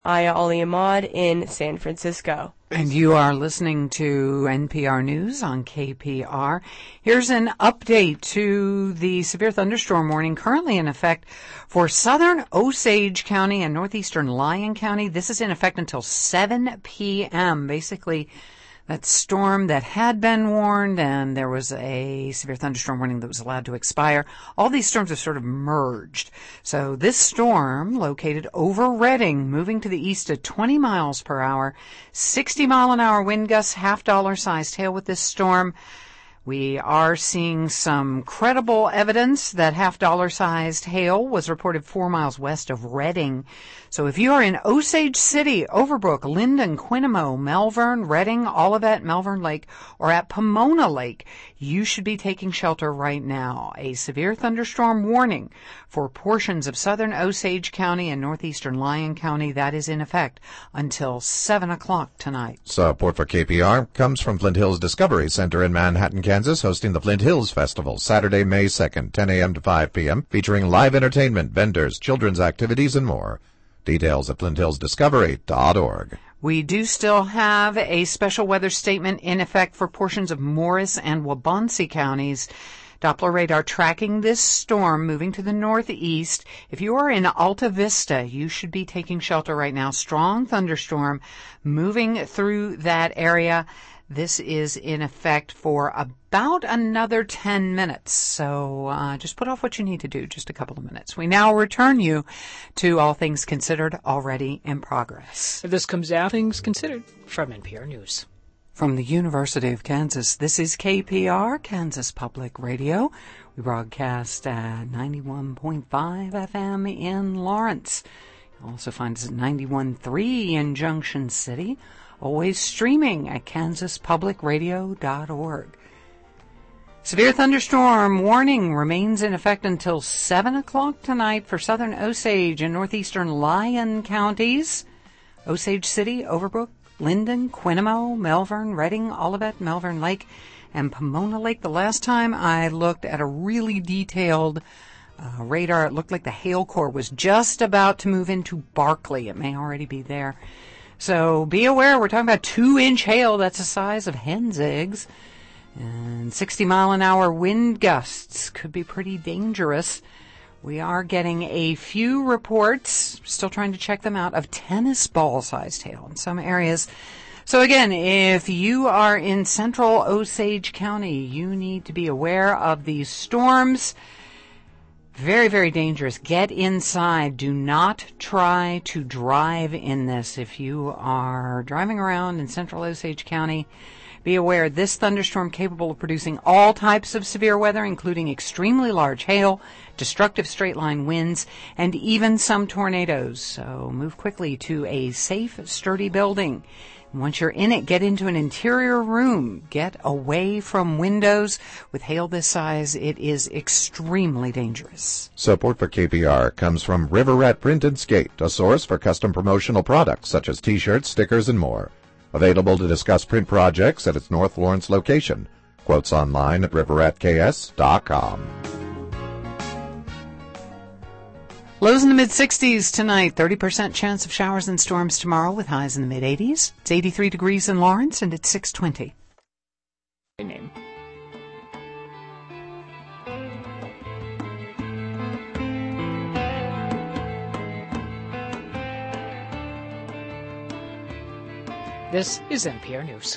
Aya Ali Ahmad in San Francisco. And you are listening to NPR News on KPR. Here's an update to the severe thunderstorm warning currently in effect for southern Osage County and northeastern Lyon County. This is in effect until 7 p.m. Basically, that storm that had been warned, and there was a severe thunderstorm warning that was allowed to expire. All these storms have sort of merged. So this storm, located over Redding, moving to the east at 20 miles per hour, 60-mile-an-hour wind gusts, half-dollar-sized hail with this storm. We are seeing some credible evidence that half-dollar-sized hail was reported 4 miles west of Redding. So if you are in Osage City, Overbrook, Linden, Quinamo, Malvern, Redding, Olivet, Malvern Lake, or at Pomona Lake, you should be taking shelter right now. A severe thunderstorm warning for portions of southern Osage County and northeastern Lyon County, that is in effect until 7 o'clock tonight. Support for KPR comes from Flint Hills Discovery Center in Manhattan, Kansas, hosting the Flint Hills Festival, Saturday, May 2nd, 10 a.m. to 5 p.m., featuring live entertainment, vendors, children's activities, and more. Details at FlintHillsDiscovery.org. We do still have a special weather statement in effect for portions of Morris and Waubonsee counties. Doppler radar tracking this storm moving to the northeast. If you are in Alta Vista, you should be taking shelter right now. Strong thunderstorm moving through that area. This is in effect for about another 10 minutes. So just put off what you need to do, just a couple of minutes. We now return you to All Things Considered, already in progress. This comes out, Things Considered, from NPR News. From the University of Kansas, this is KPR, Kansas Public Radio. We broadcast at 91.5 FM in Lawrence. You'll also find us at 91.3 in Junction City. Always streaming at kansaspublicradio.org. Severe thunderstorm warning remains in effect until 7 o'clock tonight for southern Osage and northeastern Lyon counties. Osage City, Overbrook, Linden, Quinamo, Malvern, Redding, Olivet, Malvern Lake, and Pomona Lake. The last time I looked at a really detailed radar, it looked like the hail core was just about to move into Barkley. It may already be there. So be aware, we're talking about 2-inch hail. That's the size of hen's eggs. And 60-mile-an-hour wind gusts could be pretty dangerous. We are getting a few reports, still trying to check them out, of tennis ball-sized hail in some areas. So again, if you are in central Osage County, you need to be aware of these storms. Very, very dangerous. Get inside. Do not try to drive in this. If you are driving around in central Osage County, be aware this thunderstorm capable of producing all types of severe weather, including extremely large hail, destructive straight-line winds, and even some tornadoes. So move quickly to a safe, sturdy building. Once you're in it, get into an interior room. Get away from windows. With hail this size, it is extremely dangerous. Support for KPR comes from River Rat Print and Skate, a source for custom promotional products such as T-shirts, stickers, and more. Available to discuss print projects at its North Lawrence location. Quotes online at riverratks.com. Lows in the mid-60s tonight, 30% chance of showers and storms tomorrow with highs in the mid-80s. It's 83 degrees in Lawrence, and it's 6:20. Name. This is NPR News.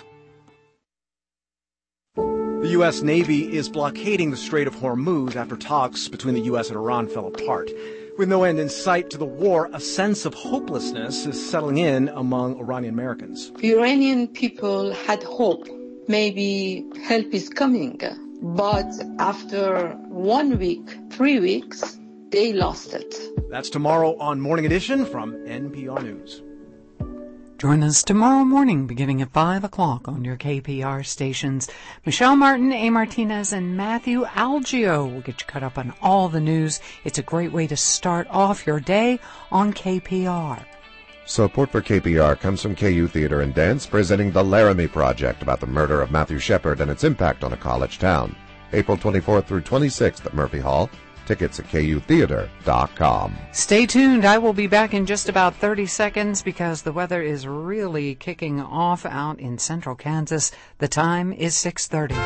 The U.S. Navy is blockading the Strait of Hormuz after talks between the U.S. and Iran fell apart. With no end in sight to the war, a sense of hopelessness is settling in among Iranian Americans. Iranian people had hope. Maybe help is coming. But after 1 week, 3 weeks, they lost it. That's tomorrow on Morning Edition from NPR News. Join us tomorrow morning beginning at 5 o'clock on your KPR stations. Michelle Martin, A. Martinez, and Matthew Algio will get you caught up on all the news. It's a great way to start off your day on KPR. Support for KPR comes from KU Theater and Dance, presenting the Laramie Project about the murder of Matthew Shepard and its impact on a college town. April 24th through 26th at Murphy Hall. Tickets at kutheater.com. Stay tuned. I will be back in just about 30 seconds because the weather is really kicking off out in central Kansas. The time is 6:30.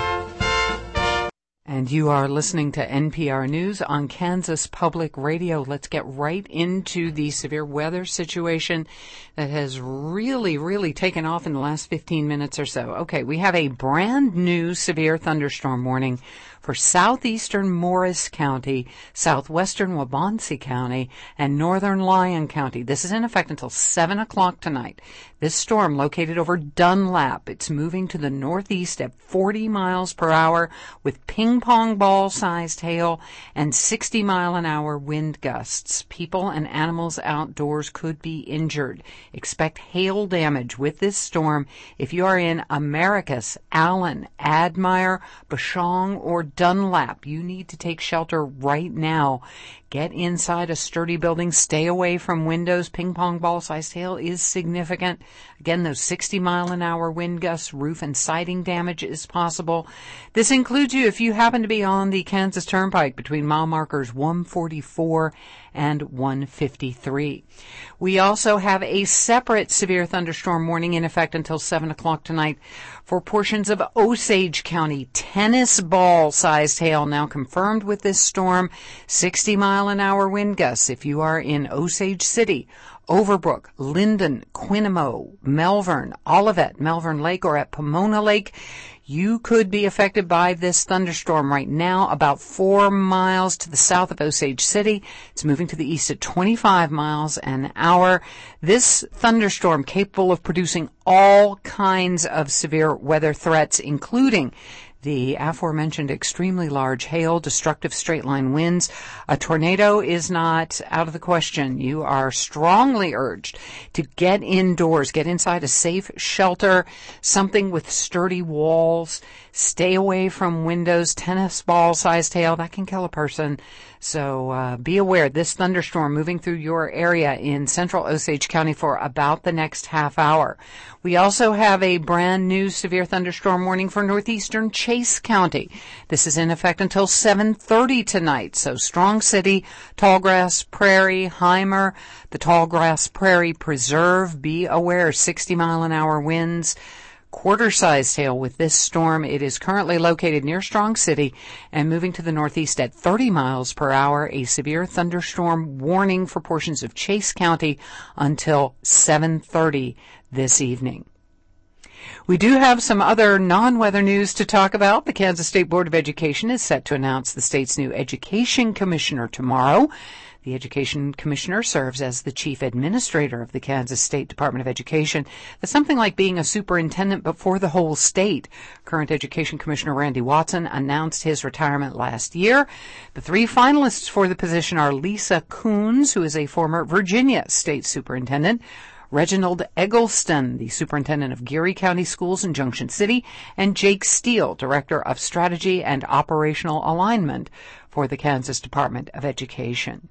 And you are listening to NPR News on Kansas Public Radio. Let's get right into the severe weather situation that has really taken off in the last 15 minutes or so. Okay, we have a brand new severe thunderstorm warning for southeastern Morris County, southwestern Waubonsee County, and northern Lyon County. This is in effect until 7 o'clock tonight. This storm located over Dunlap. It's moving to the northeast at 40 miles per hour with ping-pong ball-sized hail and 60-mile-an-hour wind gusts. People and animals outdoors could be injured. Expect hail damage with this storm if you are in Americus, Allen, Admire, Bashong, or Dunlap. You need to take shelter right now. Get inside a sturdy building. Stay away from windows. Ping-pong ball-sized hail is significant. Again, those 60-mile-an-hour wind gusts, roof and siding damage is possible. This includes you if you happen to be on the Kansas Turnpike between mile markers 144 and 153. We also have a separate severe thunderstorm warning in effect until 7 o'clock tonight for portions of Osage County. Tennis ball-sized hail now confirmed with this storm. 60-mile-an-hour wind gusts if you are in Osage City, Overbrook, Linden, Quinamo, Melvern, Olivet, Melvern Lake, or at Pomona Lake. You could be affected by this thunderstorm right now about 4 miles to the south of Osage City. It's moving to the east at 25 miles an hour. This thunderstorm capable of producing all kinds of severe weather threats, including the aforementioned extremely large hail, destructive straight-line winds. A tornado is not out of the question. You are strongly urged to get indoors, get inside a safe shelter, something with sturdy walls. Stay away from windows. Tennis ball-sized hail, that can kill a person. So be aware, this thunderstorm moving through your area in central Osage County for about the next half hour. We also have a brand new severe thunderstorm warning for northeastern Chase County. This is in effect until 7:30 tonight. So Strong City, Tallgrass Prairie, Heimer, the Tallgrass Prairie Preserve. Be aware, 60-mile-an-hour winds. Quarter-sized hail with this storm. It is currently located near Strong City and moving to the northeast at 30 miles per hour. A severe thunderstorm warning for portions of Chase County until 7:30 this evening. We do have some other non-weather news to talk about. The Kansas State Board of Education is set to announce the state's new education commissioner tomorrow. The education commissioner serves as the chief administrator of the Kansas State Department of Education. That's something like being a superintendent, but for the whole state. Current education commissioner Randy Watson announced his retirement last year. The three finalists for the position are Lisa Coons, who is a former Virginia state superintendent, Reginald Eggleston, the superintendent of Geary County Schools in Junction City, and Jake Steele, director of strategy and operational alignment for the Kansas Department of Education.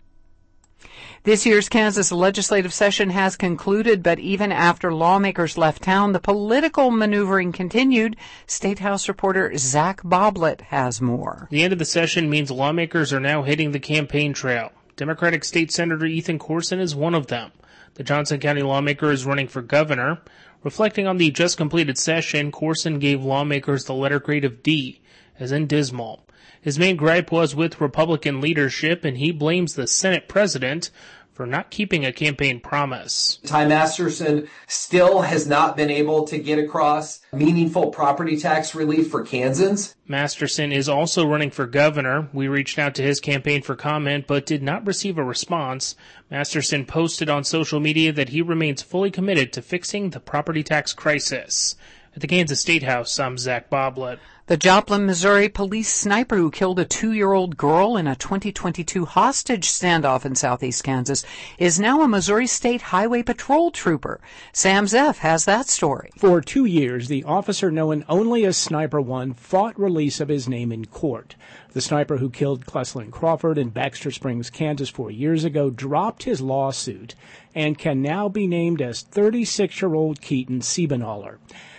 This year's Kansas legislative session has concluded, but even after lawmakers left town, the political maneuvering continued. State House reporter Zach Boblet has more. The end of the session means lawmakers are now hitting the campaign trail. Democratic State Senator Ethan Corson is one of them. The Johnson County lawmaker is running for governor. Reflecting on the just completed session, Corson gave lawmakers the letter grade of D, as in dismal. His main gripe was with Republican leadership, and he blames the Senate president for not keeping a campaign promise. Ty Masterson still has not been able to get across meaningful property tax relief for Kansans. Masterson is also running for governor. We reached out to his campaign for comment, but did not receive a response. Masterson posted on social media that he remains fully committed to fixing the property tax crisis. At the Kansas State House, I'm Zach Boblet. The Joplin, Missouri police sniper who killed a 2-year-old girl in a 2022 hostage standoff in southeast Kansas is now a Missouri State Highway Patrol trooper. Sam Zeff has that story. For 2 years, the officer known only as Sniper One fought release of his name in court. The sniper who killed Cleslin Crawford in Baxter Springs, Kansas 4 years ago dropped his lawsuit and can now be named as 36-year-old Keaton Siebenaller.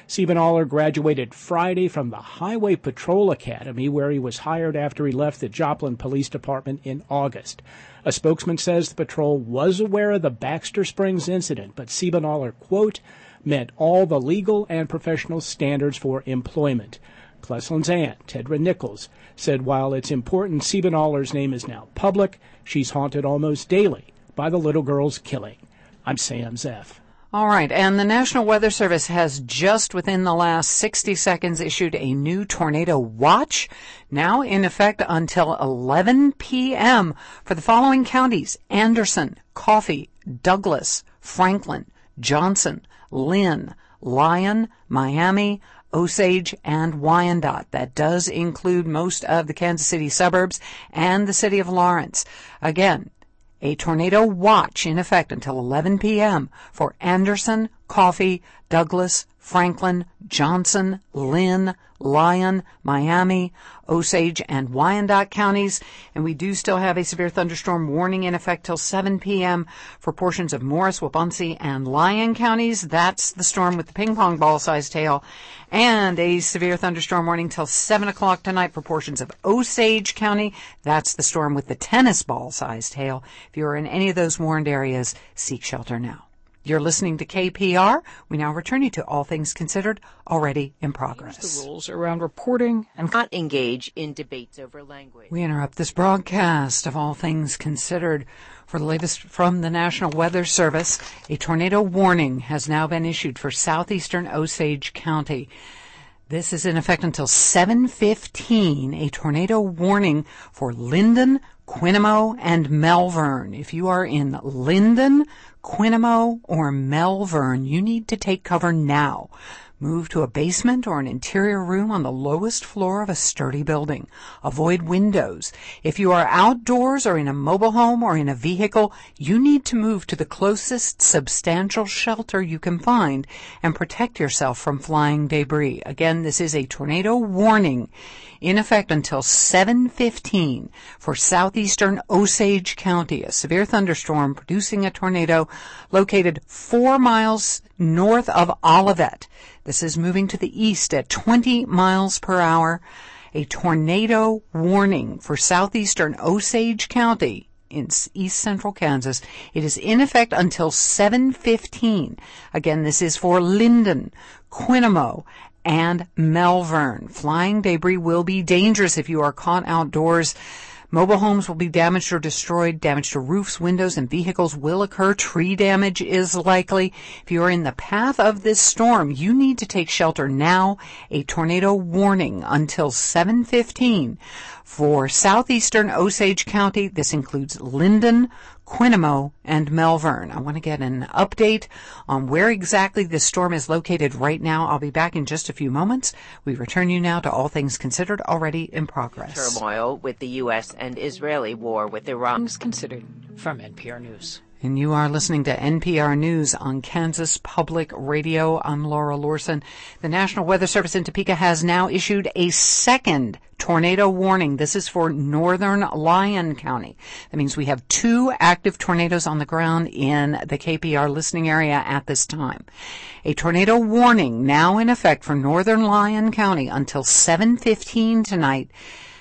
Siebenthaler graduated Friday from the Highway Patrol Academy, where he was hired after he left the Joplin Police Department in August. A spokesman says the patrol was aware of the Baxter Springs incident, but Siebenthaler, quote, met all the legal and professional standards for employment. Cleslin's aunt, Tedra Nichols, said while it's important Siebenthaler's name is now public, she's haunted almost daily by the little girl's killing. I'm Sam Zeff. All right, and the National Weather Service has just within the last 60 seconds issued a new tornado watch, now in effect until 11 p.m. for the following counties: Anderson, Coffee, Douglas, Franklin, Johnson, Lynn, Lyon, Miami, Osage, and Wyandotte. That does include most of the Kansas City suburbs and the city of Lawrence. Again, a tornado watch in effect until 11 p.m. for Anderson, Coffee, Douglas, Franklin, Johnson, Lynn, Lyon, Miami, Osage, and Wyandotte counties. And we do still have a severe thunderstorm warning in effect till 7 p.m. for portions of Morris, Waubonsee, and Lyon counties. That's the storm with the ping-pong ball-sized hail. And a severe thunderstorm warning till 7 o'clock tonight for portions of Osage County. That's the storm with the tennis ball-sized hail. If you're in any of those warned areas, seek shelter now. You're listening to KPR. We now return you to All Things Considered, already in progress. The rules around reporting and not engage in debates over language. We interrupt this broadcast of All Things Considered for the latest from the National Weather Service. A tornado warning has now been issued for southeastern Osage County. This is in effect until 7:15. A tornado warning for Linden, Quinamo, and Melvern. If you are in Linden, Quinamo, or Melvern, you need to take cover now. Move to a basement or an interior room on the lowest floor of a sturdy building. Avoid windows. If you are outdoors or in a mobile home or in a vehicle, you need to move to the closest substantial shelter you can find and protect yourself from flying debris. Again, this is a tornado warning in effect until 7:15 for southeastern Osage County. A severe thunderstorm producing a tornado located 4 miles north of Olivet. This is moving to the east at 20 miles per hour. A tornado warning for southeastern Osage County in east central Kansas. It is in effect until 7:15. Again, this is for Linden, Quinamo, and Melvern. Flying debris will be dangerous if you are caught outdoors. Mobile homes will be damaged or destroyed. Damage to roofs, windows, and vehicles will occur. Tree damage is likely. If you are in the path of this storm, you need to take shelter now. A tornado warning until 7:15 for southeastern Osage County. This includes Linden, Quinamo, and Melvern. I want to get an update on where exactly this storm is located right now. I'll be back in just a few moments. We return you now to All Things Considered, already in progress. Turmoil with the U.S. and Israeli war with Iran. Things Considered from NPR News. And you are listening to NPR News on Kansas Public Radio. I'm Laura Lorson. The National Weather Service in Topeka has now issued a second tornado warning. This is for northern Lyon County. That means we have 2 active tornadoes on the ground in the KPR listening area at this time. A tornado warning now in effect for northern Lyon County until 7:15 tonight.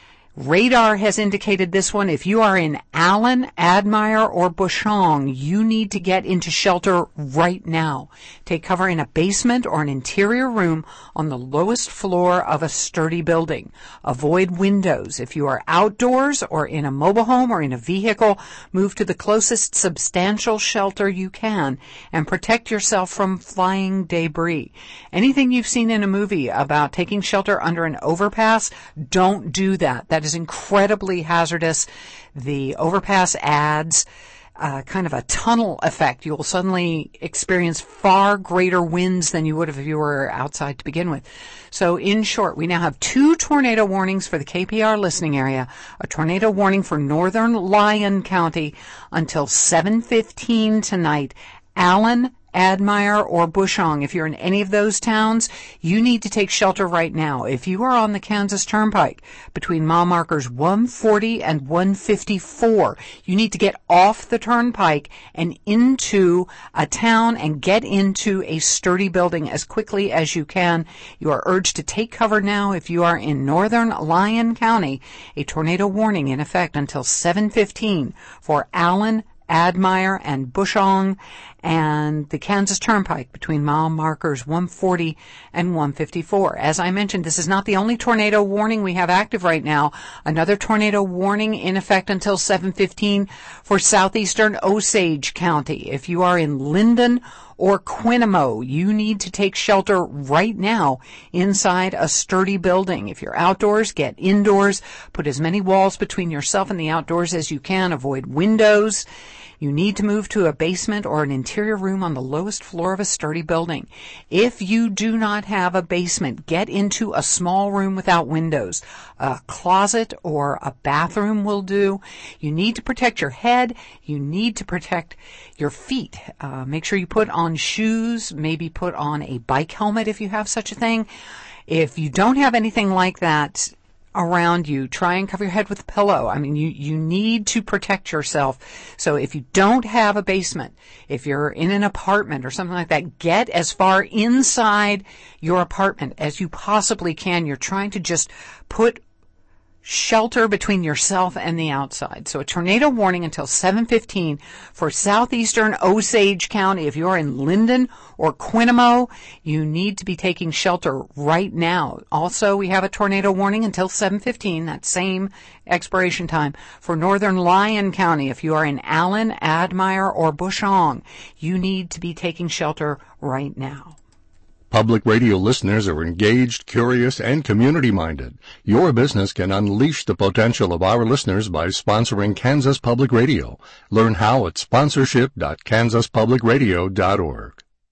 Radar has indicated this one. If you are in Allen, Admire, or Bushong, you need to get into shelter right now. Take cover in a basement or an interior room on the lowest floor of a sturdy building. Avoid windows. If you are outdoors or in a mobile home or in a vehicle, move to the closest substantial shelter you can and protect yourself from flying debris. Anything you've seen in a movie about taking shelter under an overpass, don't do that. That is incredibly hazardous. The overpass adds kind of a tunnel effect. You will suddenly experience far greater winds than you would have if you were outside to begin with. So in short, we now have 2 tornado warnings for the KPR listening area, a tornado warning for northern Lyon County until 7:15 tonight. Allen, Admire, or Bushong. If you're in any of those towns, you need to take shelter right now. If you are on the Kansas Turnpike between mile markers 140 and 154, you need to get off the turnpike and into a town and get into a sturdy building as quickly as you can. You are urged to take cover now. If you are in northern Lyon County, a tornado warning in effect until 7:15 for Allen, Admire, and Bushong, and the Kansas Turnpike between mile markers 140 and 154. As I mentioned, this is not the only tornado warning we have active right now. Another tornado warning in effect until 7:15 for southeastern Osage County. If you are in Linden or Quinamo, you need to take shelter right now inside a sturdy building. If you're outdoors, get indoors. Put as many walls between yourself and the outdoors as you can. Avoid windows. You need to move to a basement or an interior room on the lowest floor of a sturdy building. If you do not have a basement, get into a small room without windows. A closet or a bathroom will do. You need to protect your head. You need to protect your feet. Make sure you put on shoes, maybe put on a bike helmet if you have such a thing. If you don't have anything like that around you, try and cover your head with a pillow. I mean, you need to protect yourself. So if you don't have a basement, if you're in an apartment or something like that, get as far inside your apartment as you possibly can. You're trying to just put shelter between yourself and the outside. So a tornado warning until 7:15 for southeastern Osage County. If you're in Linden or Quinamo, you need to be taking shelter right now. Also, we have a tornado warning until 7:15, that same expiration time, for northern Lyon County. If you are in Allen, Admire, or Bushong, you need to be taking shelter right now. Public radio listeners are engaged, curious, and community-minded. Your business can unleash the potential of our listeners by sponsoring Kansas Public Radio. Learn how at sponsorship.kansaspublicradio.org.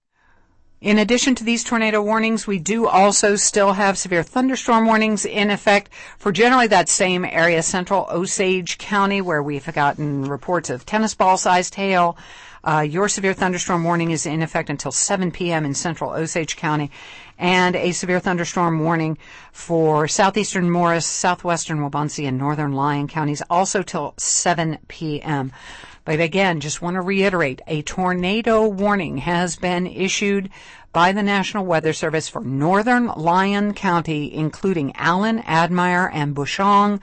In addition to these tornado warnings, we do also still have severe thunderstorm warnings in effect for generally that same area, central Osage County, where we've gotten reports of tennis ball-sized hail. Your severe thunderstorm warning is in effect until 7 p.m. in central Osage County, and a severe thunderstorm warning for southeastern Morris, southwestern Wabunsee, and northern Lyon counties also till 7 p.m. But again, just want to reiterate, a tornado warning has been issued by the National Weather Service for northern Lyon County, including Allen, Admire, and Bushong.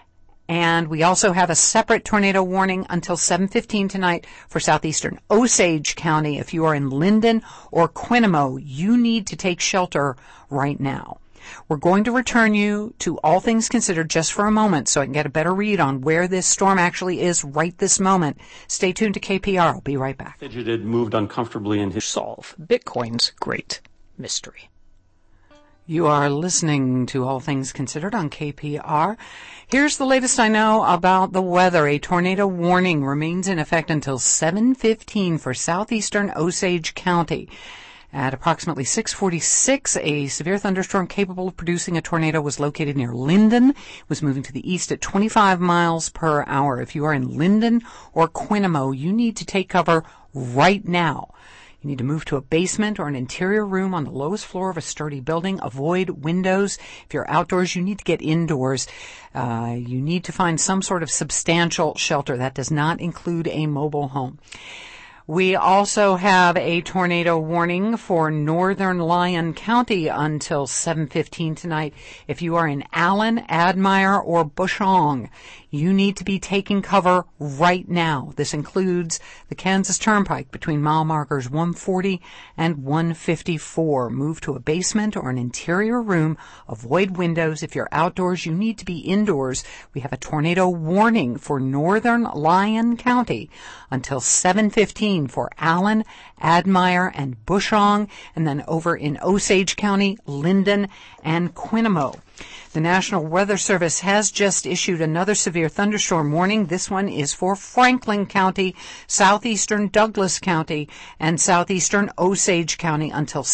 And we also have a separate tornado warning until 7:15 tonight for southeastern Osage County. If you are in Linden or Quinamo, you need to take shelter right now. We're going to return you to All Things Considered just for a moment so I can get a better read on where this storm actually is right this moment. Stay tuned to KPR. I'll be right back. Fidgeted, moved uncomfortably in his... Solve Bitcoin's great mystery. You are listening to All Things Considered on KPR. Here's the latest I know about the weather. A tornado warning remains in effect until 7:15 for southeastern Osage County. At approximately 6:46, a severe thunderstorm capable of producing a tornado was located near Linden. It was moving to the east at 25 miles per hour. If you are in Linden or Quinamo, you need to take cover right now. You need to move to a basement or an interior room on the lowest floor of a sturdy building. Avoid windows. If you're outdoors, you need to get indoors. You need to find some sort of substantial shelter. That does not include a mobile home. We also have a tornado warning for northern Lyon County until 7:15 tonight. If you are in Allen, Admire, or Bushong, you need to be taking cover right now. This includes the Kansas Turnpike between mile markers 140 and 154. Move to a basement or an interior room. Avoid windows. If you're outdoors, you need to be indoors. We have a tornado warning for northern Lyon County until 7:15 for Allen, Admire, and Bushong, and then over in Osage County, Linden, and Quinamo. The National Weather Service has just issued another severe thunderstorm warning. This one is for Franklin County, southeastern Douglas County, and southeastern Osage County until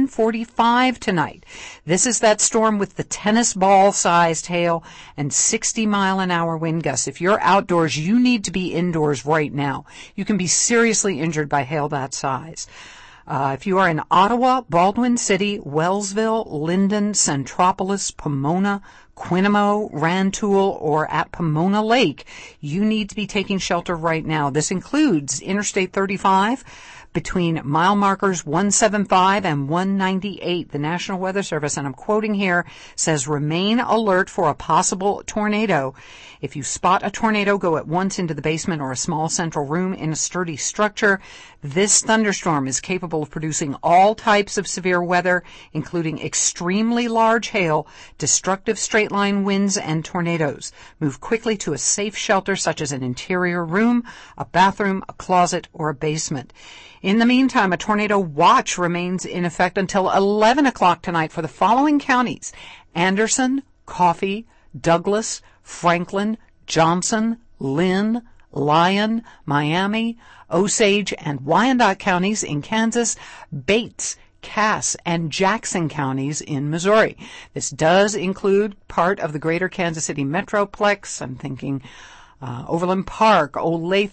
7:45 tonight. This is that storm with the tennis ball-sized hail and 60-mile-an-hour wind gusts. If you're outdoors, you need to be indoors right now. You can be seriously injured by hail that size. If you are in Ottawa, Baldwin City, Wellsville, Linden, Centropolis, Pomona, Quinamo, Rantoul, or at Pomona Lake, you need to be taking shelter right now. This includes Interstate 35 between mile markers 175 and 198. The National Weather Service, and I'm quoting here, says remain alert for a possible tornado. If you spot a tornado, go at once into the basement or a small central room in a sturdy structure. This thunderstorm is capable of producing all types of severe weather, including extremely large hail, destructive straight-line winds, and tornadoes. Move quickly to a safe shelter such as an interior room, a bathroom, a closet, or a basement. In the meantime, a tornado watch remains in effect until 11 o'clock tonight for the following counties: Anderson, Coffee, Douglas, Franklin, Johnson, Lynn, Lyon, Miami, Osage, and Wyandotte counties in Kansas, Bates, Cass, and Jackson counties in Missouri. This does include part of the greater Kansas City Metroplex. I'm thinking Overland Park, Olathe,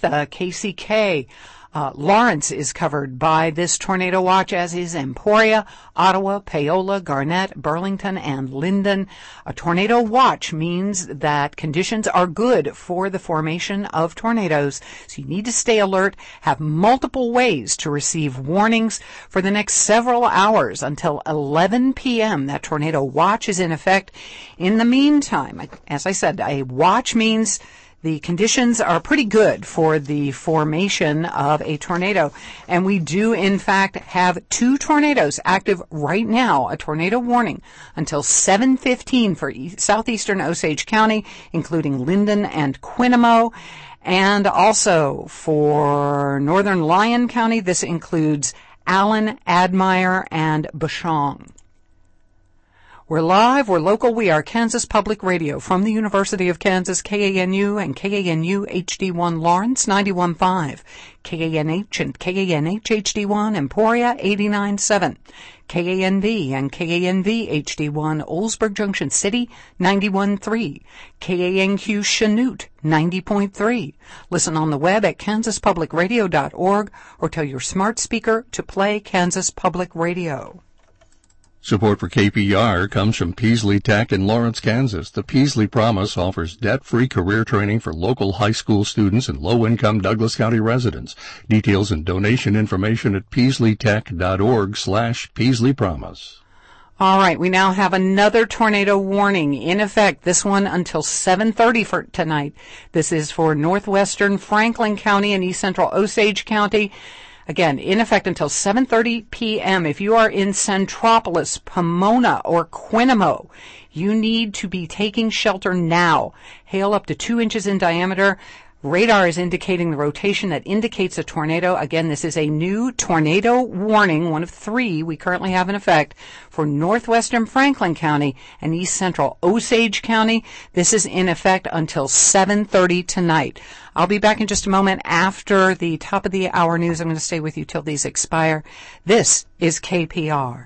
KCK. Lawrence is covered by this tornado watch, as is Emporia, Ottawa, Paola, Garnett, Burlington, and Linden. A tornado watch means that conditions are good for the formation of tornadoes, so you need to stay alert, have multiple ways to receive warnings for the next several hours until 11 p.m. That tornado watch is in effect. In the meantime, as I said, a watch means the conditions are pretty good for the formation of a tornado. And we do, in fact, have 2 tornadoes active right now, a tornado warning until 7:15 for southeastern Osage County, including Linden and Quinamo. And also for northern Lyon County, this includes Allen, Admire, and Bashong. We're live, we're local, we are Kansas Public Radio from the University of Kansas, KANU and KANU HD1 Lawrence 91.5, KANH and KANH HD1 Emporia 89.7, KANV and KANV HD1 Oldsburg Junction City 91.3, KANQ Chanute 90.3. Listen on the web at kansaspublicradio.org or tell your smart speaker to play Kansas Public Radio. Support for KPR comes from Peasley Tech in Lawrence, Kansas. The Peasley Promise offers debt-free career training for local high school students and low-income Douglas County residents. Details and donation information at peasleystech.org/PeasleyPromise. All right, we now have another tornado warning in effect, this one until 7:30 for tonight. This is for northwestern Franklin County and east central Osage County. Again, in effect until 7:30 p.m. If you are in Centropolis, Pomona, or Quinamo, you need to be taking shelter now. Hail up to 2 inches in diameter. Radar is indicating the rotation that indicates a tornado. Again, this is a new tornado warning, one of 3 we currently have in effect for northwestern Franklin County and east central Osage County. This is in effect until 7:30 tonight. I'll be back in just a moment after the top of the hour news. I'm going to stay with you till these expire. This is KPR.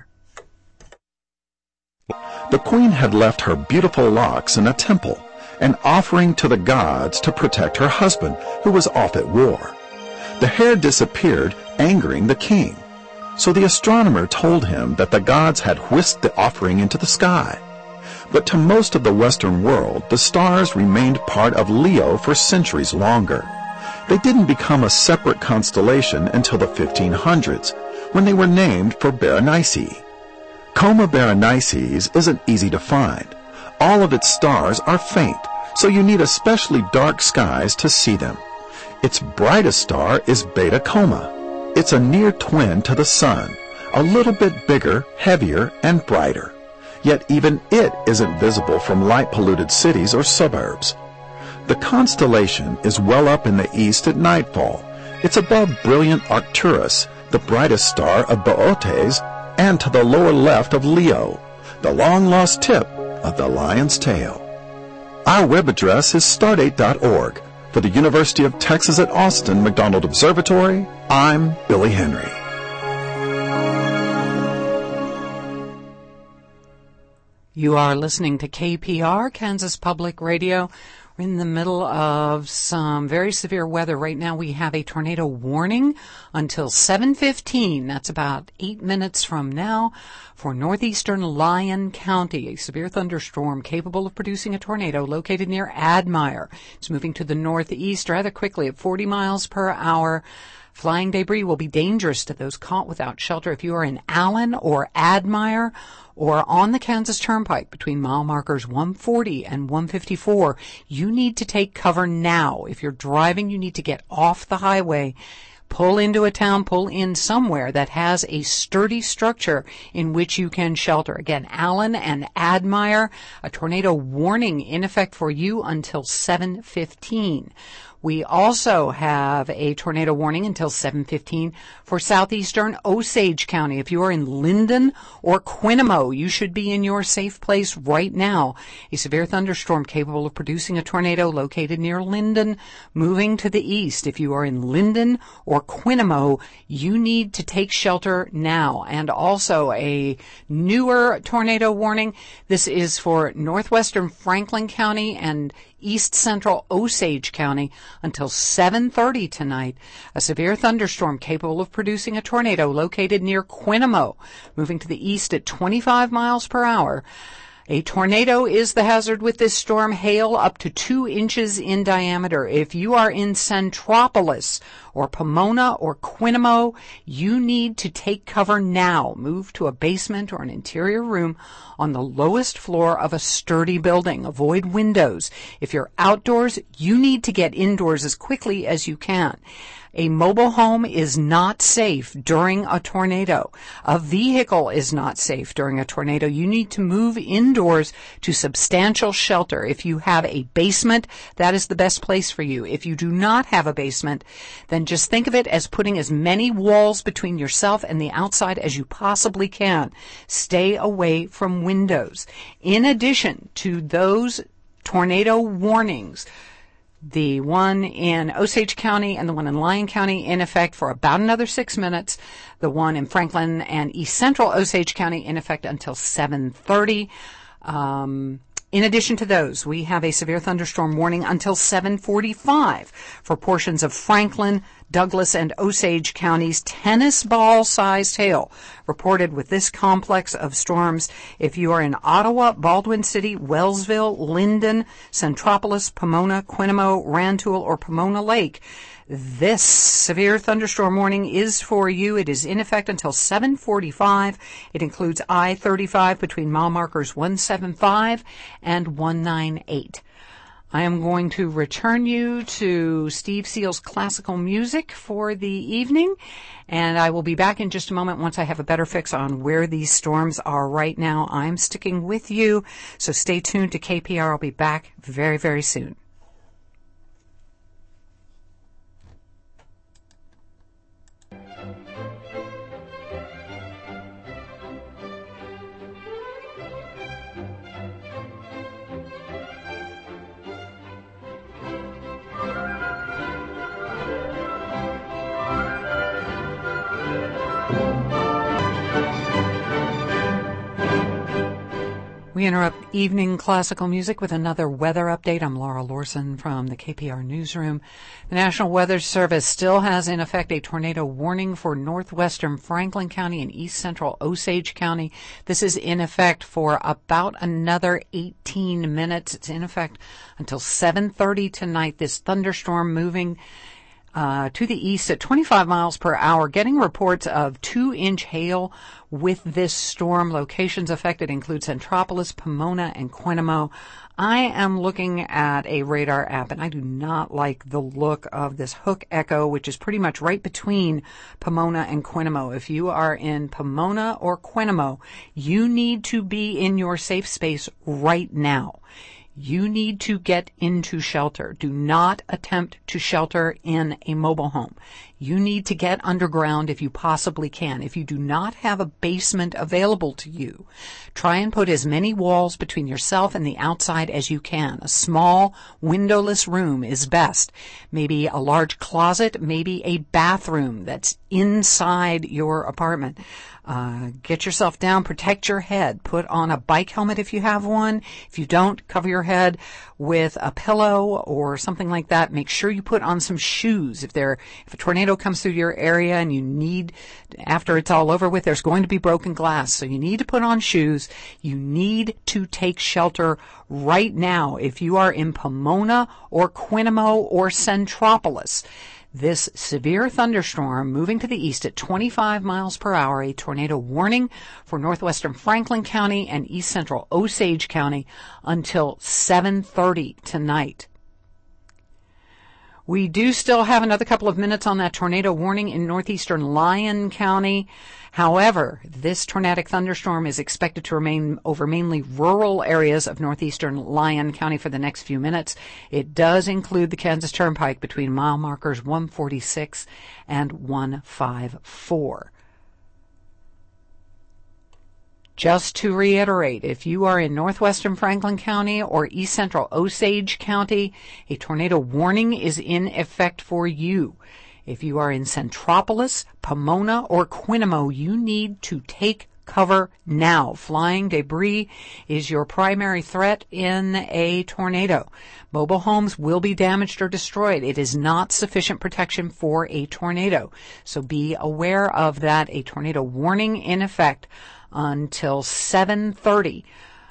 The queen had left her beautiful locks in a temple, an offering to the gods to protect her husband, who was off at war. The hair disappeared, angering the king. So the astronomer told him that the gods had whisked the offering into the sky. But to most of the Western world, the stars remained part of Leo for centuries longer. They didn't become a separate constellation until the 1500s, when they were named for Berenice. Coma Berenices isn't easy to find. All of its stars are faint, so you need especially dark skies to see them. Its brightest star is Beta Coma. It's a near twin to the sun, a little bit bigger, heavier, and brighter. Yet even it isn't visible from light-polluted cities or suburbs. The constellation is well up in the east at nightfall. It's above brilliant Arcturus, the brightest star of Boötes, and to the lower left of Leo, the long-lost tip of the lion's tail. Our web address is stardate.org. For the University of Texas at Austin McDonald Observatory, I'm Billy Henry. You are listening to KPR, Kansas Public Radio. We're in the middle of some very severe weather. Right now we have a tornado warning until 7:15. That's about 8 minutes from now for northeastern Lyon County. A severe thunderstorm capable of producing a tornado located near Admire. It's moving to the northeast rather quickly at 40 miles per hour. Flying debris will be dangerous to those caught without shelter. If you are in Allen or Admire or on the Kansas Turnpike between mile markers 140 and 154, you need to take cover now. If you're driving, you need to get off the highway, pull into a town, pull in somewhere that has a sturdy structure in which you can shelter. Again, Allen and Admire, a tornado warning in effect for you until 7:15. We also have a tornado warning until 7:15 for southeastern Osage County. If you are in Linden or Quinamo, you should be in your safe place right now. A severe thunderstorm capable of producing a tornado located near Linden, moving to the east. If you are in Linden or Quinamo, you need to take shelter now. And also a newer tornado warning. This is for northwestern Franklin County and east central Osage County until 7:30 tonight. A severe thunderstorm capable of producing a tornado located near Quinamo, moving to the east at 25 miles per hour. A tornado is the hazard with this storm. Hail up to 2 inches in diameter. If you are in Centropolis or Pomona or Quinamo, you need to take cover now. Move to a basement or an interior room on the lowest floor of a sturdy building. Avoid windows. If you're outdoors, you need to get indoors as quickly as you can. A mobile home is not safe during a tornado. A vehicle is not safe during a tornado. You need to move indoors to substantial shelter. If you have a basement, that is the best place for you. If you do not have a basement, then just think of it as putting as many walls between yourself and the outside as you possibly can. Stay away from windows. In addition to those tornado warnings, the one in Osage County and the one in Lyon County in effect for about another 6 minutes. The one in Franklin and East Central Osage County in effect until 7:30. In addition to those, we have a severe thunderstorm warning until 7:45 for portions of Franklin, Douglas, and Osage counties. Tennis ball-sized hail reported with this complex of storms. If you are in Ottawa, Baldwin City, Wellsville, Linden, Centropolis, Pomona, Quinamo, Rantoul, or Pomona Lake, this severe thunderstorm warning is for you. It is in effect until 7:45. It includes I-35 between mile markers 175 and 198. I am going to return you to Steve Seal's classical music for the evening, and I will be back in just a moment once I have a better fix on where these storms are right now. I'm sticking with you, so stay tuned to KPR. I'll be back very, very soon. We interrupt evening classical music with another weather update. I'm Laura Lorson from the KPR Newsroom. The National Weather Service still has in effect a tornado warning for northwestern Franklin County and east central Osage County. This is in effect for about another 18 minutes. It's in effect until 7:30 tonight. This thunderstorm moving to the east at 25 miles per hour, getting reports of 2-inch hail with this storm. Locations affected include Centropolis, Pomona, and Quinamo. I am looking at a radar app, and I do not like the look of this Hook Echo, which is pretty much right between Pomona and Quinamo. If you are in Pomona or Quinamo, you need to be in your safe space right now. You need to get into shelter. Do not attempt to shelter in a mobile home. You need to get underground if you possibly can. If you do not have a basement available to you, try and put as many walls between yourself and the outside as you can. A small, windowless room is best. Maybe a large closet, maybe a bathroom that's inside your apartment. Get yourself down, protect your head, put on a bike helmet if you have one. If you don't, cover your head with a pillow or something like that. Make sure you put on some shoes. If a tornado comes through your area and you need, after it's all over with, there's going to be broken glass. So you need to put on shoes. You need to take shelter right now if you are in Pomona or Quinamo or Centropolis. This severe thunderstorm moving to the east at 25 miles per hour, a tornado warning for northwestern Franklin County and east central Osage County until 7:30 tonight. We do still have another couple of minutes on that tornado warning in northeastern Lyon County. However, this tornadic thunderstorm is expected to remain over mainly rural areas of northeastern Lyon County for the next few minutes. It does include the Kansas Turnpike between mile markers 146 and 154. Just to reiterate, if you are in northwestern Franklin County or east central Osage County, a tornado warning is in effect for you. If you are in Centropolis, Pomona, or Quinamo, you need to take cover now. Flying debris is your primary threat in a tornado. Mobile homes will be damaged or destroyed. It is not sufficient protection for a tornado. So be aware of that. A tornado warning in effect until 7:30.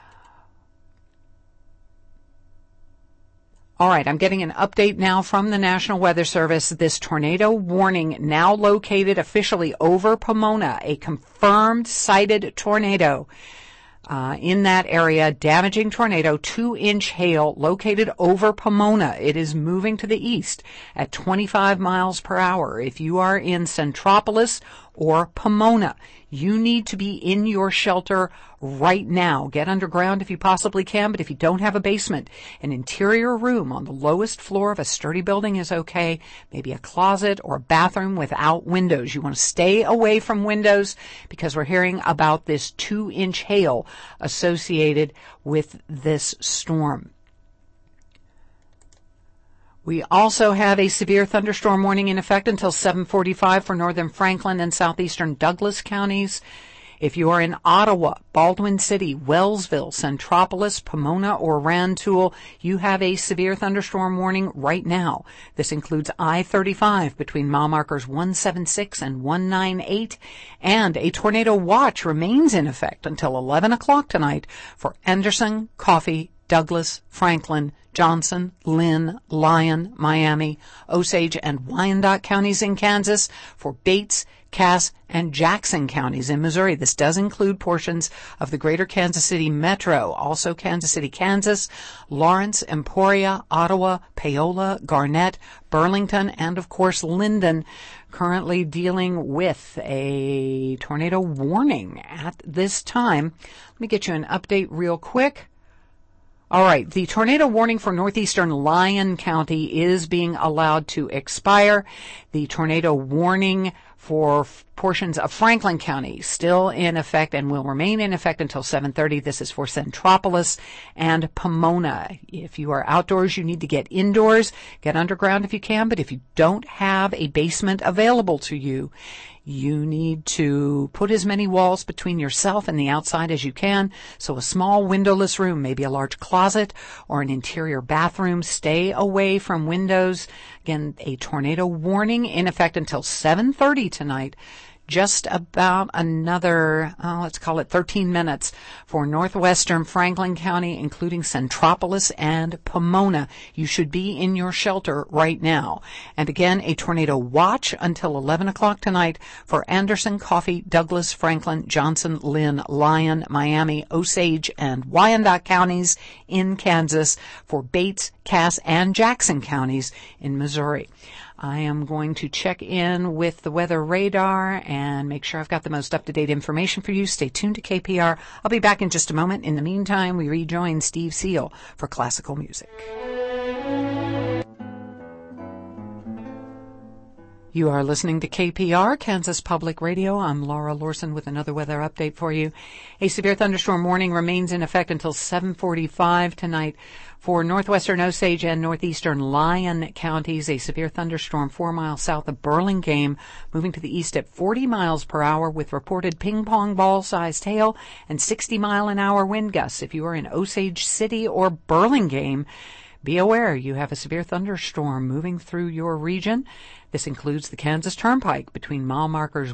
All right, I'm getting an update now from the National Weather Service. This tornado warning now located officially over Pomona, a confirmed cited tornado in that area, damaging tornado, 2-inch hail located over Pomona. It is moving to the east at 25 miles per hour. If you are in Centropolis or Pomona, you need to be in your shelter right now. Get underground if you possibly can, but if you don't have a basement, an interior room on the lowest floor of a sturdy building is okay. Maybe a closet or a bathroom without windows. You want to stay away from windows because we're hearing about this 2-inch hail associated with this storm. We also have a severe thunderstorm warning in effect until 7:45 for northern Franklin and southeastern Douglas counties. If you are in Ottawa, Baldwin City, Wellsville, Centropolis, Pomona, or Rantoul, you have a severe thunderstorm warning right now. This includes I-35 between mile markers 176 and 198, and a tornado watch remains in effect until 11 o'clock tonight for Anderson, Coffee, Douglas, Franklin, Johnson, Lynn, Lyon, Miami, Osage, and Wyandotte counties in Kansas, for Bates, Cass, and Jackson counties in Missouri. This does include portions of the greater Kansas City metro, also Kansas City, Kansas, Lawrence, Emporia, Ottawa, Paola, Garnett, Burlington, and of course Linden, currently dealing with a tornado warning at this time. Let me get you an update real quick. All right, the tornado warning for northeastern Lyon County is being allowed to expire. The tornado warning for portions of Franklin County still in effect and will remain in effect until 7:30. This is for Centropolis and Pomona. If you are outdoors, you need to get indoors. Get underground if you can, but if you don't have a basement available to you, you need to put as many walls between yourself and the outside as you can. So a small windowless room, maybe a large closet or an interior bathroom. Stay away from windows. Again, a tornado warning in effect until 7:30 tonight. Just about another, let's call it 13 minutes for northwestern Franklin County, including Centropolis and Pomona. You should be in your shelter right now. And again, a tornado watch until 11 o'clock tonight for Anderson, Coffee, Douglas, Franklin, Johnson, Lynn, Lyon, Miami, Osage, and Wyandotte counties in Kansas, for Bates, Cass, and Jackson counties in Missouri. I am going to check in with the weather radar and make sure I've got the most up-to-date information for you. Stay tuned to KPR. I'll be back in just a moment. In the meantime, we rejoin Steve Seal for classical music. You are listening to KPR, Kansas Public Radio. I'm Laura Lorson with another weather update for you. A severe thunderstorm warning remains in effect until 7:45 tonight for northwestern Osage and northeastern Lyon counties. A severe thunderstorm 4 miles south of Burlingame, moving to the east at 40 miles per hour with reported ping-pong ball-sized hail and 60-mile-an-hour wind gusts. If you are in Osage City or Burlingame, be aware you have a severe thunderstorm moving through your region. This includes the Kansas Turnpike between mile markers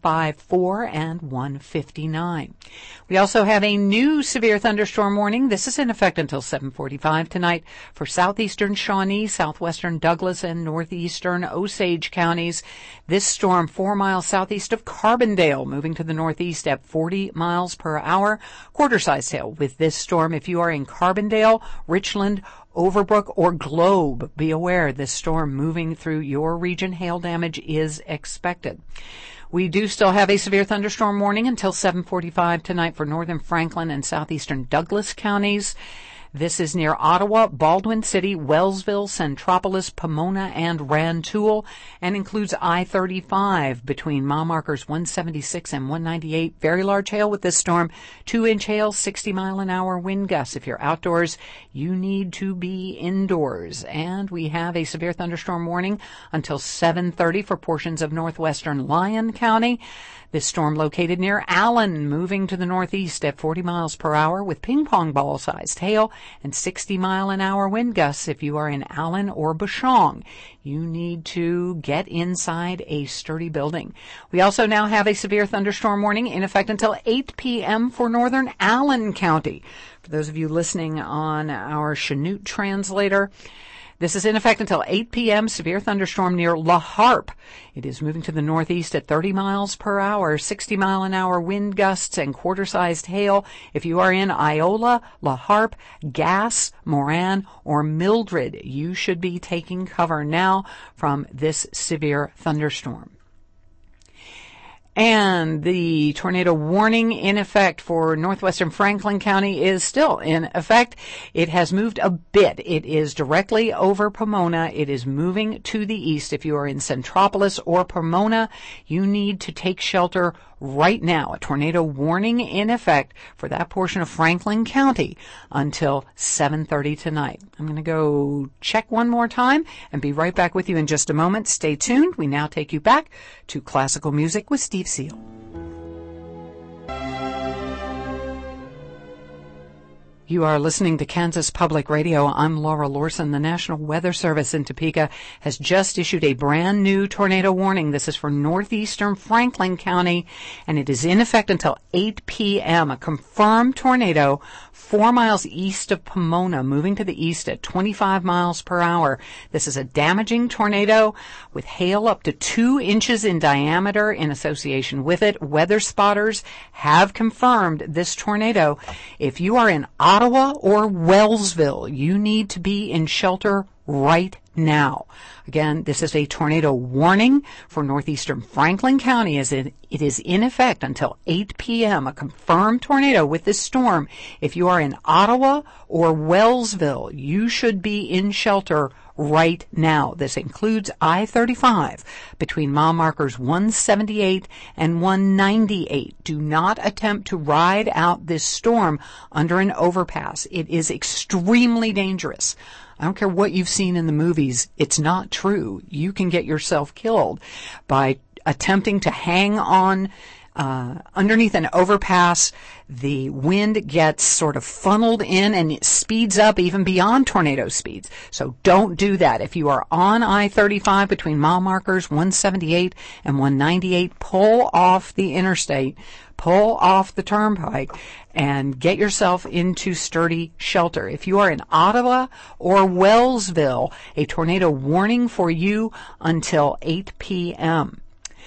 154 and 159. We also have a new severe thunderstorm warning. This is in effect until 7:45 tonight for southeastern Shawnee, southwestern Douglas, and northeastern Osage counties. This storm 4 miles southeast of Carbondale, moving to the northeast at 40 miles per hour. Quarter-sized hail with this storm. If you are in Carbondale, Richland, Overbrook, or Globe, be aware this storm moving through your region. Hail damage is expected. We do still have a severe thunderstorm warning until 7:45 tonight for northern Franklin and southeastern Douglas counties. This is near Ottawa, Baldwin City, Wellsville, Centropolis, Pomona, and Rantoul, and includes I-35 between mile markers 176 and 198. Very large hail with this storm. 2-inch hail, 60-mile-an-hour wind gusts. If you're outdoors, you need to be indoors. And we have a severe thunderstorm warning until 7:30 for portions of northwestern Lyon County. This storm located near Allen, moving to the northeast at 40 miles per hour with ping-pong ball-sized hail and 60-mile-an-hour wind gusts. If you are in Allen or Bashong, you need to get inside a sturdy building. We also now have a severe thunderstorm warning in effect until 8 p.m. for northern Allen County. For those of you listening on our Chinook translator, this is in effect until 8 p.m. Severe thunderstorm near La Harpe. It is moving to the northeast at 30 miles per hour, 60-mile-an-hour wind gusts and quarter-sized hail. If you are in Iola, La Harpe, Gass, Moran, or Mildred, you should be taking cover now from this severe thunderstorm. And the tornado warning in effect for northwestern Franklin County is still in effect. It has moved a bit. It is directly over Pomona. It is moving to the east. If you are in Centropolis or Pomona, you need to take shelter right now. A tornado warning in effect for that portion of Franklin County until 7:30 tonight. I'm going to go check one more time and be right back with you in just a moment. Stay tuned. We now take you back to classical music with Steve Seal. You are listening to Kansas Public Radio. I'm Laura Lorson. The National Weather Service in Topeka has just issued a brand new tornado warning. This is for northeastern Franklin County, and it is in effect until 8 p.m. A confirmed tornado 4 miles east of Pomona, moving to the east at 25 miles per hour. This is a damaging tornado with hail up to 2 inches in diameter in association with it. Weather spotters have confirmed this tornado. If you are in Ottawa or Wellsville, you need to be in shelter right now. Again, this is a tornado warning for northeastern Franklin County as it is in effect until 8 p.m. A confirmed tornado with this storm. If you are in Ottawa or Wellsville, you should be in shelter right now. This includes I-35 between mile markers 178 and 198. Do not attempt to ride out this storm under an overpass. It is extremely dangerous. I don't care what you've seen in the movies. It's not true. You can get yourself killed by attempting to hang on underneath an overpass. The wind gets sort of funneled in and it speeds up even beyond tornado speeds. So don't do that. If you are on I-35 between mile markers 178 and 198, pull off the interstate, pull off the turnpike, and get yourself into sturdy shelter. If you are in Ottawa or Wellsville, a tornado warning for you until 8 p.m.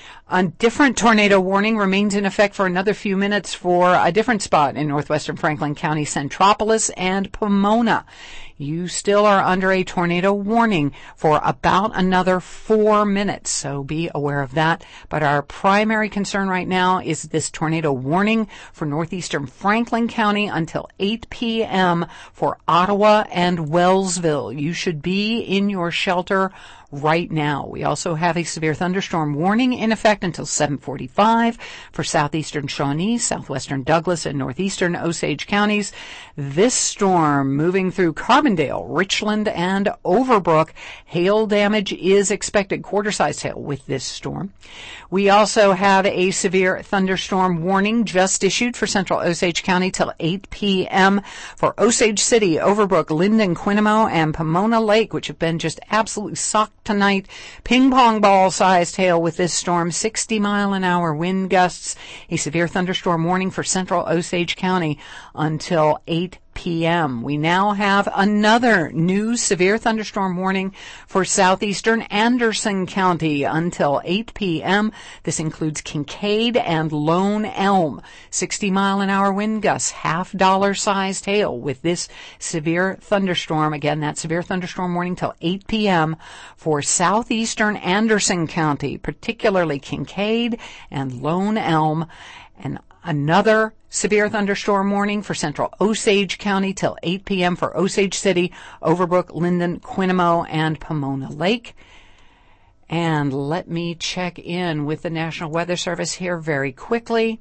A different tornado warning remains in effect for another few minutes for a different spot in northwestern Franklin County, Centropolis and Pomona. You still are under a tornado warning for about another 4 minutes, so be aware of that. But our primary concern right now is this tornado warning for northeastern Franklin County until 8 p.m. for Ottawa and Wellsville. You should be in your shelter right now. We also have a severe thunderstorm warning in effect until 7:45 for southeastern Shawnee, southwestern Douglas, and northeastern Osage counties. This storm moving through Carbondale, Richland, and Overbrook. Hail damage is expected, quarter-sized hail with this storm. We also have a severe thunderstorm warning just issued for central Osage County till 8 p.m. for Osage City, Overbrook, Linden, Quinamo, and Pomona Lake, which have been just absolutely socked tonight. Ping pong ball sized hail with this storm, 60-mile-an-hour wind gusts. A severe thunderstorm warning for central Osage County until 8 p.m. We now have another new severe thunderstorm warning for southeastern Anderson County until 8 p.m. This includes Kincaid and Lone Elm. 60-mile-an-hour wind gusts, half-dollar-sized hail with this severe thunderstorm. Again, that severe thunderstorm warning till 8 p.m. for southeastern Anderson County, particularly Kincaid and Lone Elm. And another severe thunderstorm warning for central Osage County till 8 p.m. for Osage City, Overbrook, Linden, Quinamo, and Pomona Lake. And let me check in with the National Weather Service here very quickly.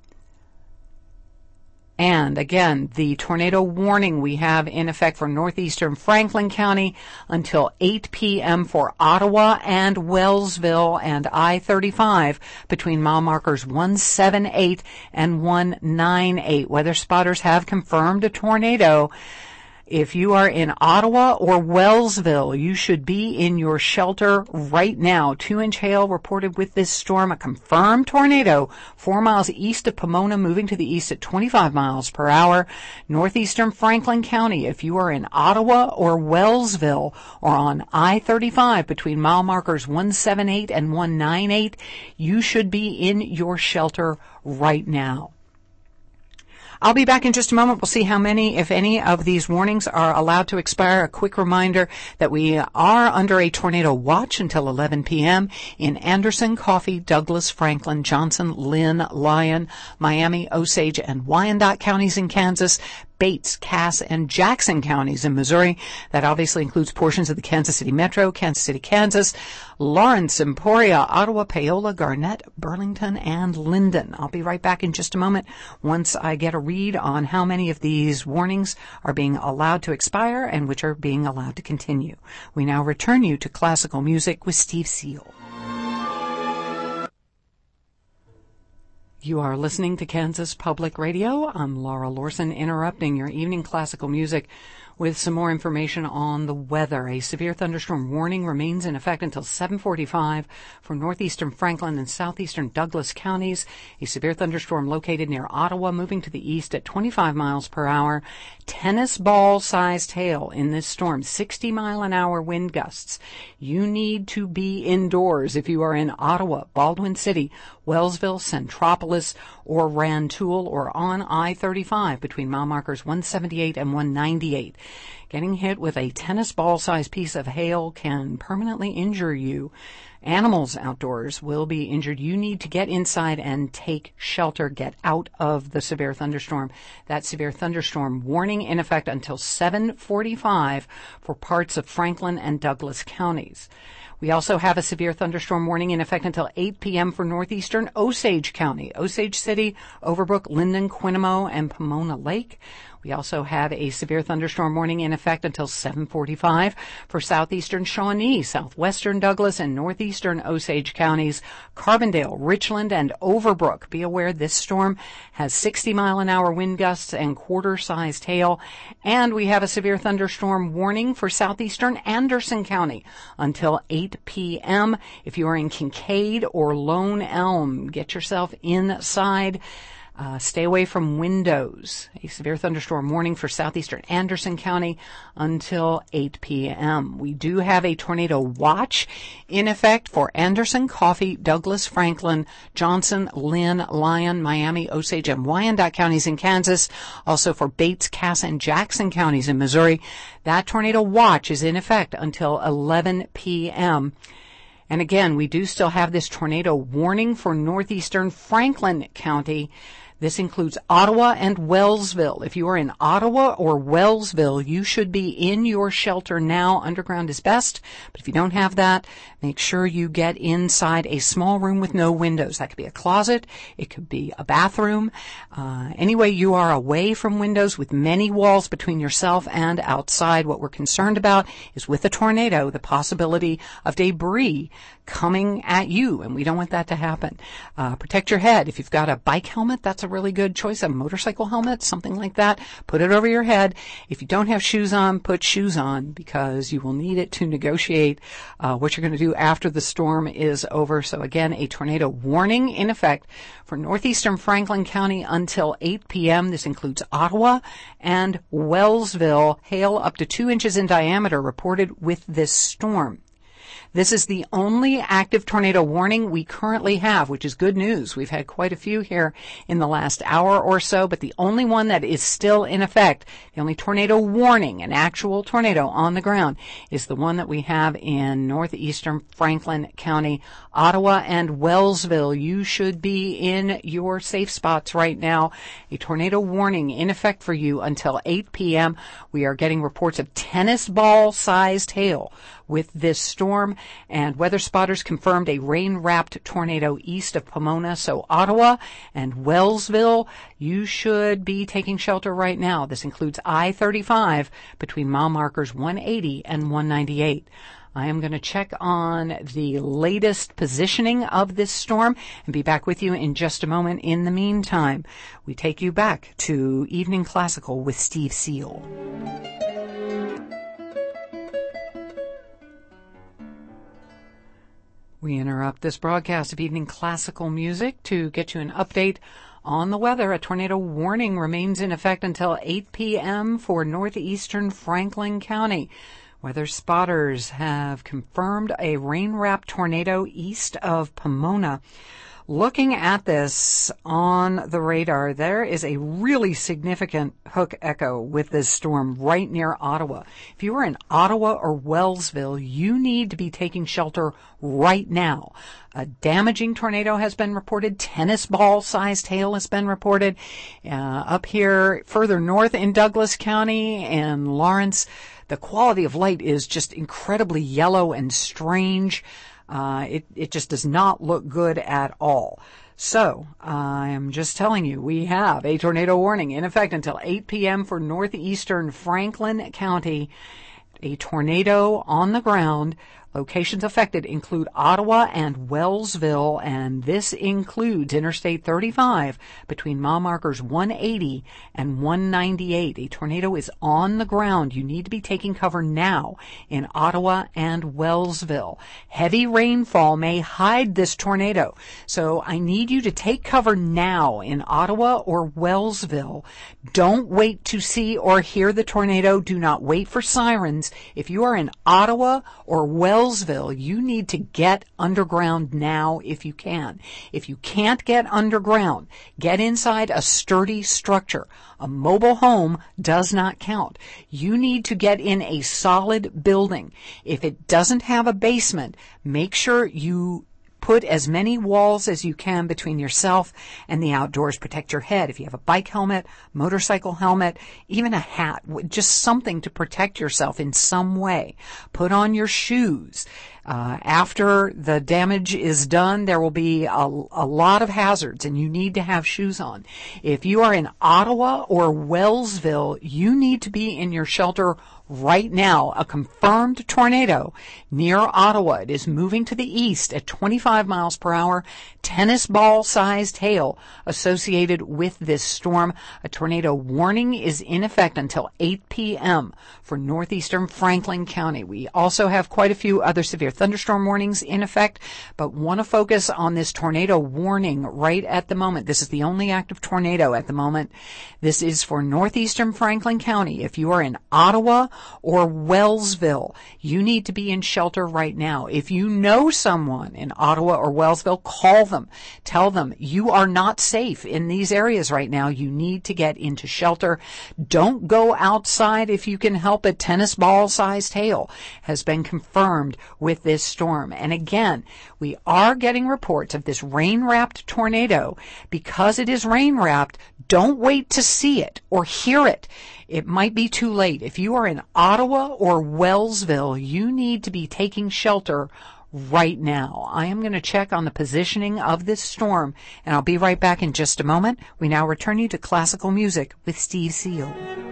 And again, the tornado warning we have in effect for northeastern Franklin County until 8 p.m. for Ottawa and Wellsville and I-35 between mile markers 178 and 198. Weather spotters have confirmed a tornado. If you are in Ottawa or Wellsville, you should be in your shelter right now. 2-inch hail reported with this storm, a confirmed tornado 4 miles east of Pomona, moving to the east at 25 miles per hour. Northeastern Franklin County, if you are in Ottawa or Wellsville or on I-35 between mile markers 178 and 198, you should be in your shelter right now. I'll be back in just a moment. We'll see how many, if any, of these warnings are allowed to expire. A quick reminder that we are under a tornado watch until 11 p.m. in Anderson, Coffee, Douglas, Franklin, Johnson, Lynn, Lyon, Miami, Osage, and Wyandotte counties in Kansas, Bates, Cass, and Jackson counties in Missouri. That obviously includes portions of the Kansas City Metro, Kansas City, Kansas, Lawrence, Emporia, Ottawa, Paola, Garnett, Burlington, and Linden. I'll be right back in just a moment once I get a read on how many of these warnings are being allowed to expire and which are being allowed to continue. We now return you to classical music with Steve Seal. You are listening to Kansas Public Radio. I'm Laura Lorson, interrupting your evening classical music with some more information on the weather. A severe thunderstorm warning remains in effect until 7:45 for northeastern Franklin and southeastern Douglas counties. A severe thunderstorm located near Ottawa, moving to the east at 25 miles per hour. Tennis ball-sized hail in this storm, 60-mile-an-hour wind gusts. You need to be indoors if you are in Ottawa, Baldwin City, Wellsville, Centropolis, or Rantoul, or on I-35 between mile markers 178 and 198. Getting hit with a tennis ball-sized piece of hail can permanently injure you. Animals outdoors will be injured. You need to get inside and take shelter. Get out of the severe thunderstorm. That severe thunderstorm warning in effect until 7:45 for parts of Franklin and Douglas counties. We also have a severe thunderstorm warning in effect until 8 p.m. for northeastern Osage County, Osage City, Overbrook, Linden, Quinamo, and Pomona Lake. We also have a severe thunderstorm warning in effect until 7:45 for southeastern Shawnee, southwestern Douglas, and northeastern Osage counties, Carbondale, Richland, and Overbrook. Be aware this storm has 60-mile-an-hour wind gusts and quarter-sized hail. And we have a severe thunderstorm warning for southeastern Anderson County until 8 p.m. If you are in Kincaid or Lone Elm, get yourself inside. Stay away from windows. A severe thunderstorm warning for southeastern Anderson County until 8 p.m. We do have a tornado watch in effect for Anderson, Coffee, Douglas, Franklin, Johnson, Lynn, Lyon, Miami, Osage, and Wyandotte counties in Kansas. Also for Bates, Cass, and Jackson counties in Missouri. That tornado watch is in effect until 11 p.m. And again, we do still have this tornado warning for northeastern Franklin County. This includes Ottawa and Wellsville. If you are in Ottawa or Wellsville, you should be in your shelter now. Underground is best, but if you don't have that, make sure you get inside a small room with no windows. That could be a closet. It could be a bathroom. Anyway, you are away from windows with many walls between yourself and outside. What we're concerned about is with a tornado, the possibility of debris coming at you, and we don't want that to happen. Protect your head. If you've got a bike helmet, that's a really good choice. A motorcycle helmet, something like that. Put it over your head. If you don't have shoes on, put shoes on, because you will need it to negotiate what you're going to do after the storm is over. So again, a tornado warning in effect for northeastern Franklin County until 8 p.m. This includes Ottawa and Wellsville. Hail up to 2 inches in diameter reported with this storm. This is the only active tornado warning we currently have, which is good news. We've had quite a few here in the last hour or so, but the only one that is still in effect, the only tornado warning, an actual tornado on the ground, is the one that we have in northeastern Franklin County, Ottawa and Wellsville. You should be in your safe spots right now. A tornado warning in effect for you until 8 p.m. We are getting reports of tennis ball-sized hail with this storm, and weather spotters confirmed a rain-wrapped tornado east of Pomona. So Ottawa and Wellsville, you should be taking shelter right now. This includes I-35 between mile markers 180 and 198. I am going to check on the latest positioning of this storm and be back with you in just a moment. In the meantime, we take you back to Evening Classical with Steve Seal. We interrupt this broadcast of Evening Classical Music to get you an update on the weather. A tornado warning remains in effect until 8 p.m. for northeastern Franklin County. Weather spotters have confirmed a rain-wrapped tornado east of Pomona. Looking at this on the radar, there is a really significant hook echo with this storm right near Ottawa. If you are in Ottawa or Wellsville, you need to be taking shelter right now. A damaging tornado has been reported. Tennis ball-sized hail has been reported. Up here further north in Douglas County and Lawrence, the quality of light is just incredibly yellow and strange. It just does not look good at all. So, I'm just telling you, we have a tornado warning in effect until 8 p.m. for northeastern Franklin County. A tornado on the ground. Locations affected include Ottawa and Wellsville, and this includes Interstate 35 between mile markers 180 and 198. A tornado is on the ground. You need to be taking cover now in Ottawa and Wellsville. Heavy rainfall may hide this tornado, so I need you to take cover now in Ottawa or Wellsville. Don't wait to see or hear the tornado. Do not wait for sirens. If you are in Ottawa or Wellsville, you need to get underground now if you can. If you can't get underground, get inside a sturdy structure. A mobile home does not count. You need to get in a solid building. If it doesn't have a basement, make sure you put as many walls as you can between yourself and the outdoors. Protect your head. If you have a bike helmet, motorcycle helmet, even a hat, just something to protect yourself in some way. Put on your shoes. After the damage is done, there will be a lot of hazards, and you need to have shoes on. If you are in Ottawa or Wellsville, you need to be in your shelter right now. A confirmed tornado near Ottawa. It is moving to the east at 25 miles per hour. Tennis ball-sized hail associated with this storm. A tornado warning is in effect until 8 p.m. for northeastern Franklin County. We also have quite a few other severe thunderstorm warnings in effect, but want to focus on this tornado warning right at the moment. This is the only active tornado at the moment. This is for northeastern Franklin County. If you are in Ottawa or Wellsville, you need to be in shelter right now. If you know someone in Ottawa or Wellsville, call them. Tell them you are not safe in these areas right now. You need to get into shelter. Don't go outside if you can help it. Tennis ball-sized hail has been confirmed with this storm. And again, we are getting reports of this rain-wrapped tornado. Because it is rain-wrapped, don't wait to see it or hear it. It might be too late. If you are in Ottawa or Wellsville, you need to be taking shelter right now. I am going to check on the positioning of this storm, and I'll be right back in just a moment. We now return you to classical music with Steve Seal.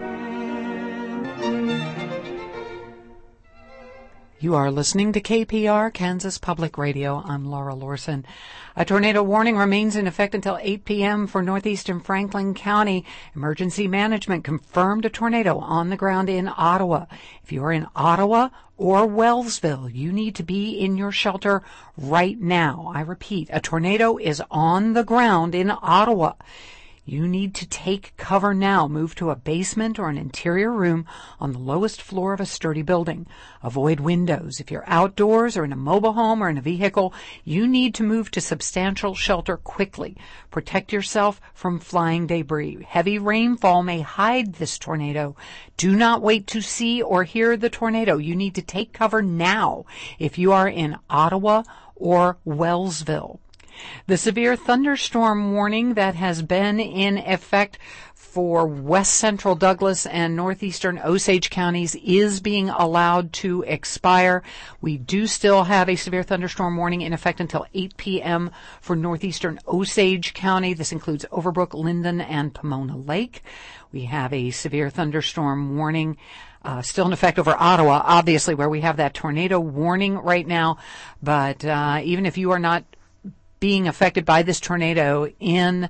You are listening to KPR, Kansas Public Radio. I'm Laura Lorson. A tornado warning remains in effect until 8 p.m. for northeastern Franklin County. Emergency management confirmed a tornado on the ground in Ottawa. If you are in Ottawa or Wellsville, you need to be in your shelter right now. I repeat, a tornado is on the ground in Ottawa. You need to take cover now. Move to a basement or an interior room on the lowest floor of a sturdy building. Avoid windows. If you're outdoors or in a mobile home or in a vehicle, you need to move to substantial shelter quickly. Protect yourself from flying debris. Heavy rainfall may hide this tornado. Do not wait to see or hear the tornado. You need to take cover now if you are in Ottawa or Wellsville. The severe thunderstorm warning that has been in effect for west central Douglas and northeastern Osage counties is being allowed to expire. We do still have a severe thunderstorm warning in effect until 8 p.m. for northeastern Osage County. This includes Overbrook, Linden, and Pomona Lake. We have a severe thunderstorm warning still in effect over Ottawa, obviously, where we have that tornado warning right now. But even if you are not being affected by this tornado in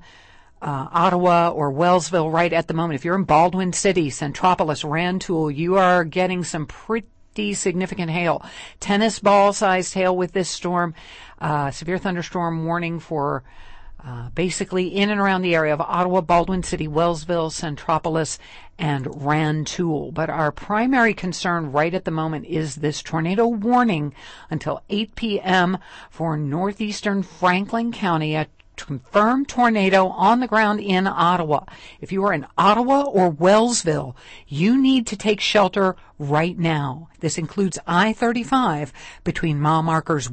Ottawa or Wellsville right at the moment, if you're in Baldwin City, Centropolis, Rantoul, you are getting some pretty significant hail. Tennis ball-sized hail with this storm. Severe thunderstorm warning for basically in and around the area of Ottawa, Baldwin City, Wellsville, Centropolis, and Rantoul. But our primary concern right at the moment is this tornado warning until 8 p.m. for northeastern Franklin County, a confirmed tornado on the ground in Ottawa. If you are in Ottawa or Wellsville, you need to take shelter right now. This includes I-35 between mile markers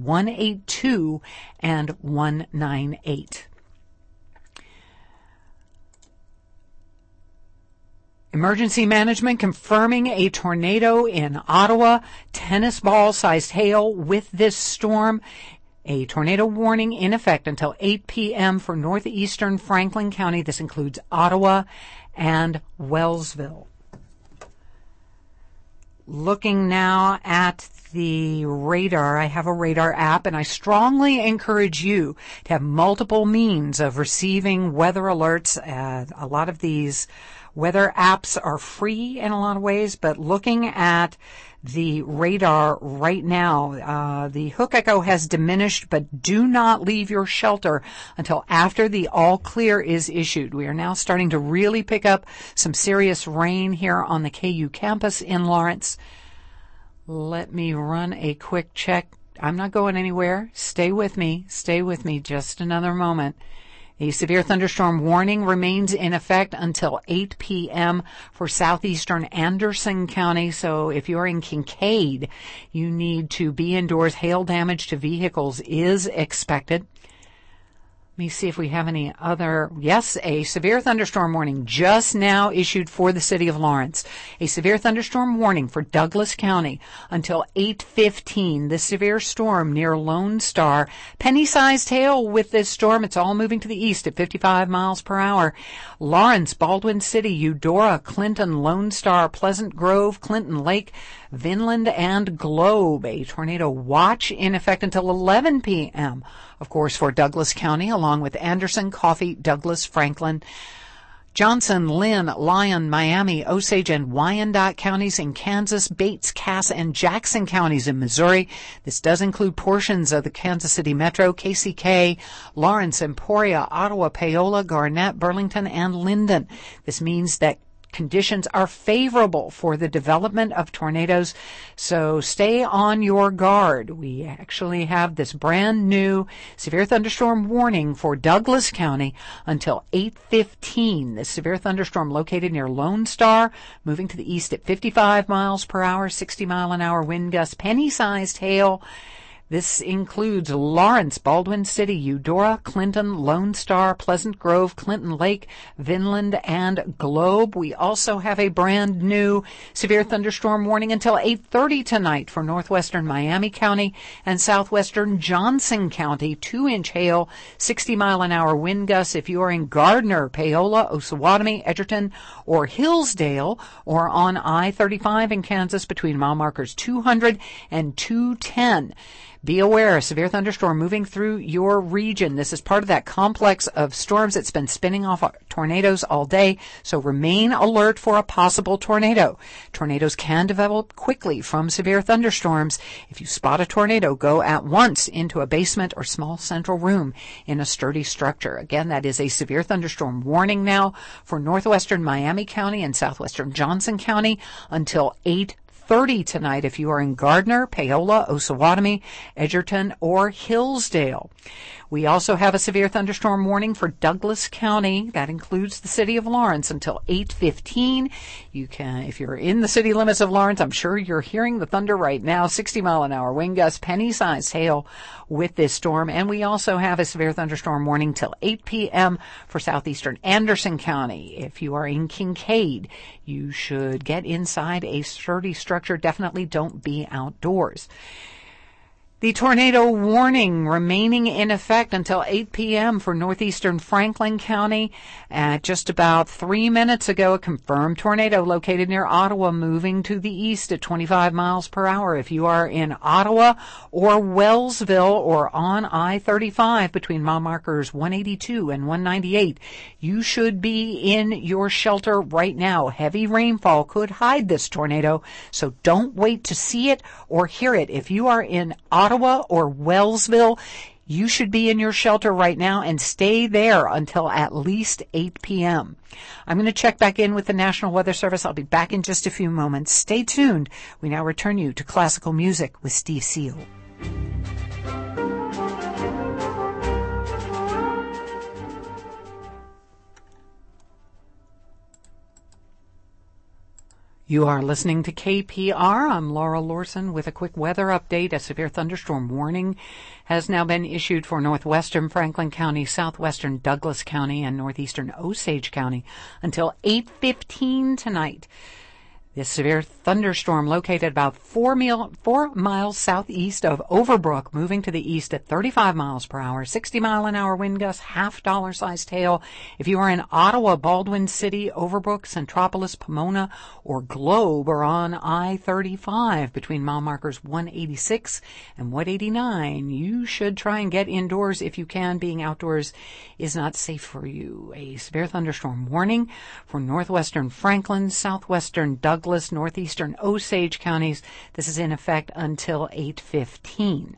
182 and 198. Emergency management confirming a tornado in Ottawa. Tennis ball-sized hail with this storm. A tornado warning in effect until 8 p.m. for northeastern Franklin County. This includes Ottawa and Wellsville. Looking now at the radar, I have a radar app, and I strongly encourage you to have multiple means of receiving weather alerts. A lot of these weather apps are free in a lot of ways, but looking at the radar right now, the Hook Echo has diminished, but do not leave your shelter until after the all clear is issued. We are now starting to really pick up some serious rain here on the KU campus in Lawrence. Let me run a quick check. I'm not going anywhere. Stay with me just another moment. A severe thunderstorm warning remains in effect until 8 p.m. for southeastern Anderson County. So if you're in Kincaid, you need to be indoors. Hail damage to vehicles is expected. Let me see if we have any other. Yes, a severe thunderstorm warning just now issued for the city of Lawrence. A severe thunderstorm warning for Douglas County until 8:15. This severe storm near Lone Star. Penny-sized hail with this storm. It's all moving to the east at 55 miles per hour. Lawrence, Baldwin City, Eudora, Clinton, Lone Star, Pleasant Grove, Clinton Lake, Vinland, and Globe. A tornado watch in effect until 11 p.m. Of course, for Douglas County, along with Anderson, Coffee, Douglas, Franklin, Johnson, Lynn, Lyon, Miami, Osage, and Wyandotte counties in Kansas, Bates, Cass, and Jackson counties in Missouri. This does include portions of the Kansas City Metro, KCK, Lawrence, Emporia, Ottawa, Paola, Garnett, Burlington, and Linden. This means that conditions are favorable for the development of tornadoes, so stay on your guard. We actually have this brand new severe thunderstorm warning for Douglas County until 8:15. This severe thunderstorm located near Lone Star, moving to the east at 55 miles per hour, 60-mile-an-hour wind gusts, penny-sized hail. This includes Lawrence, Baldwin City, Eudora, Clinton, Lone Star, Pleasant Grove, Clinton Lake, Vinland, and Globe. We also have a brand new severe thunderstorm warning until 8:30 tonight for northwestern Miami County and southwestern Johnson County. 2-inch hail, 60-mile-an-hour wind gusts. If you are in Gardner, Paola, Osawatomie, Edgerton, or Hillsdale, or on I-35 in Kansas between mile markers 200 and 210. Be aware, a severe thunderstorm moving through your region. This is part of that complex of storms that's been spinning off tornadoes all day, so remain alert for a possible tornado. Tornadoes can develop quickly from severe thunderstorms. If you spot a tornado, go at once into a basement or small central room in a sturdy structure. Again, that is a severe thunderstorm warning now for northwestern Miami County and southwestern Johnson County until 8:30 tonight if you are in Gardner, Paola, Osawatomie, Edgerton, or Hillsdale. We also have a severe thunderstorm warning for Douglas County. That includes the city of Lawrence until 8:15. You can, if you're in the city limits of Lawrence, I'm sure you're hearing the thunder right now. 60-mile-an-hour wind gusts, penny-sized hail with this storm. And we also have a severe thunderstorm warning till 8 p.m. for southeastern Anderson County. If you are in Kincaid, you should get inside a sturdy structure. Definitely don't be outdoors. The tornado warning remaining in effect until 8 p.m. for northeastern Franklin County. Just about 3 minutes ago, a confirmed tornado located near Ottawa moving to the east at 25 miles per hour. If you are in Ottawa or Wellsville or on I-35 between mile markers 182 and 198, you should be in your shelter right now. Heavy rainfall could hide this tornado, so don't wait to see it or hear it. If you are in Ottawa or Wellsville, you should be in your shelter right now and stay there until at least 8 p.m. I'm going to check back in with the National Weather Service. I'll be back in just a few moments. Stay tuned. We now return you to classical music with Steve Seal. You are listening to KPR. I'm Laura Lorson with a quick weather update. A severe thunderstorm warning has now been issued for northwestern Franklin County, southwestern Douglas County, and northeastern Osage County until 8:15 tonight. This severe thunderstorm located about 4 miles southeast of Overbrook, moving to the east at 35 miles per hour, 60-mile-an-hour wind gusts, half-dollar-sized hail. If you are in Ottawa, Baldwin City, Overbrook, Centropolis, Pomona, or Globe, or on I-35 between mile markers 186 and 189, you should try and get indoors if you can. Being outdoors is not safe for you. A severe thunderstorm warning for northwestern Franklin, southwestern Douglas, northeastern Osage counties. This is in effect until 8:15.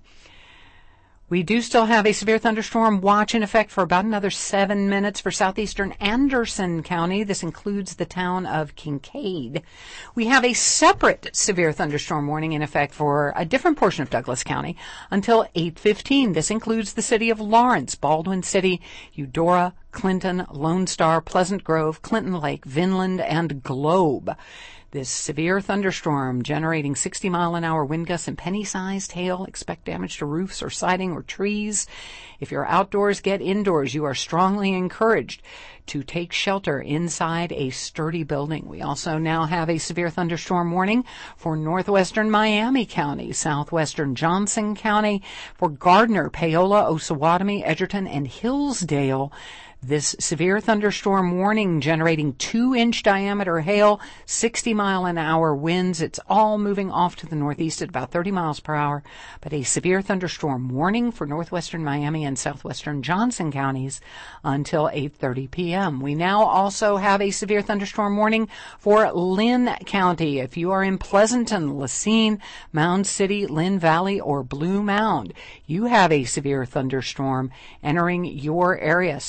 We do still have a severe thunderstorm watch in effect for about another 7 minutes for southeastern Anderson County. This includes the town of Kincaid. We have a separate severe thunderstorm warning in effect for a different portion of Douglas County until 8:15. This includes the city of Lawrence, Baldwin City, Eudora, Clinton, Lone Star, Pleasant Grove, Clinton Lake, Vinland, and Globe. This severe thunderstorm generating 60-mile-an-hour wind gusts and penny-sized hail. Expect damage to roofs or siding or trees. If you're outdoors, get indoors. You are strongly encouraged to take shelter inside a sturdy building. We also now have a severe thunderstorm warning for northwestern Miami County, southwestern Johnson County, for Gardner, Paola, Osawatomie, Edgerton, and Hillsdale. This severe thunderstorm warning generating 2-inch diameter hail, 60-mile-an-hour winds. It's all moving off to the northeast at about 30 miles per hour. But a severe thunderstorm warning for northwestern Miami and southwestern Johnson counties until 8:30 p.m. We now also have a severe thunderstorm warning for Lynn County. If you are in Pleasanton, Lacine, Mound City, Lynn Valley, or Blue Mound, you have a severe thunderstorm entering your area. Severe thunderstorm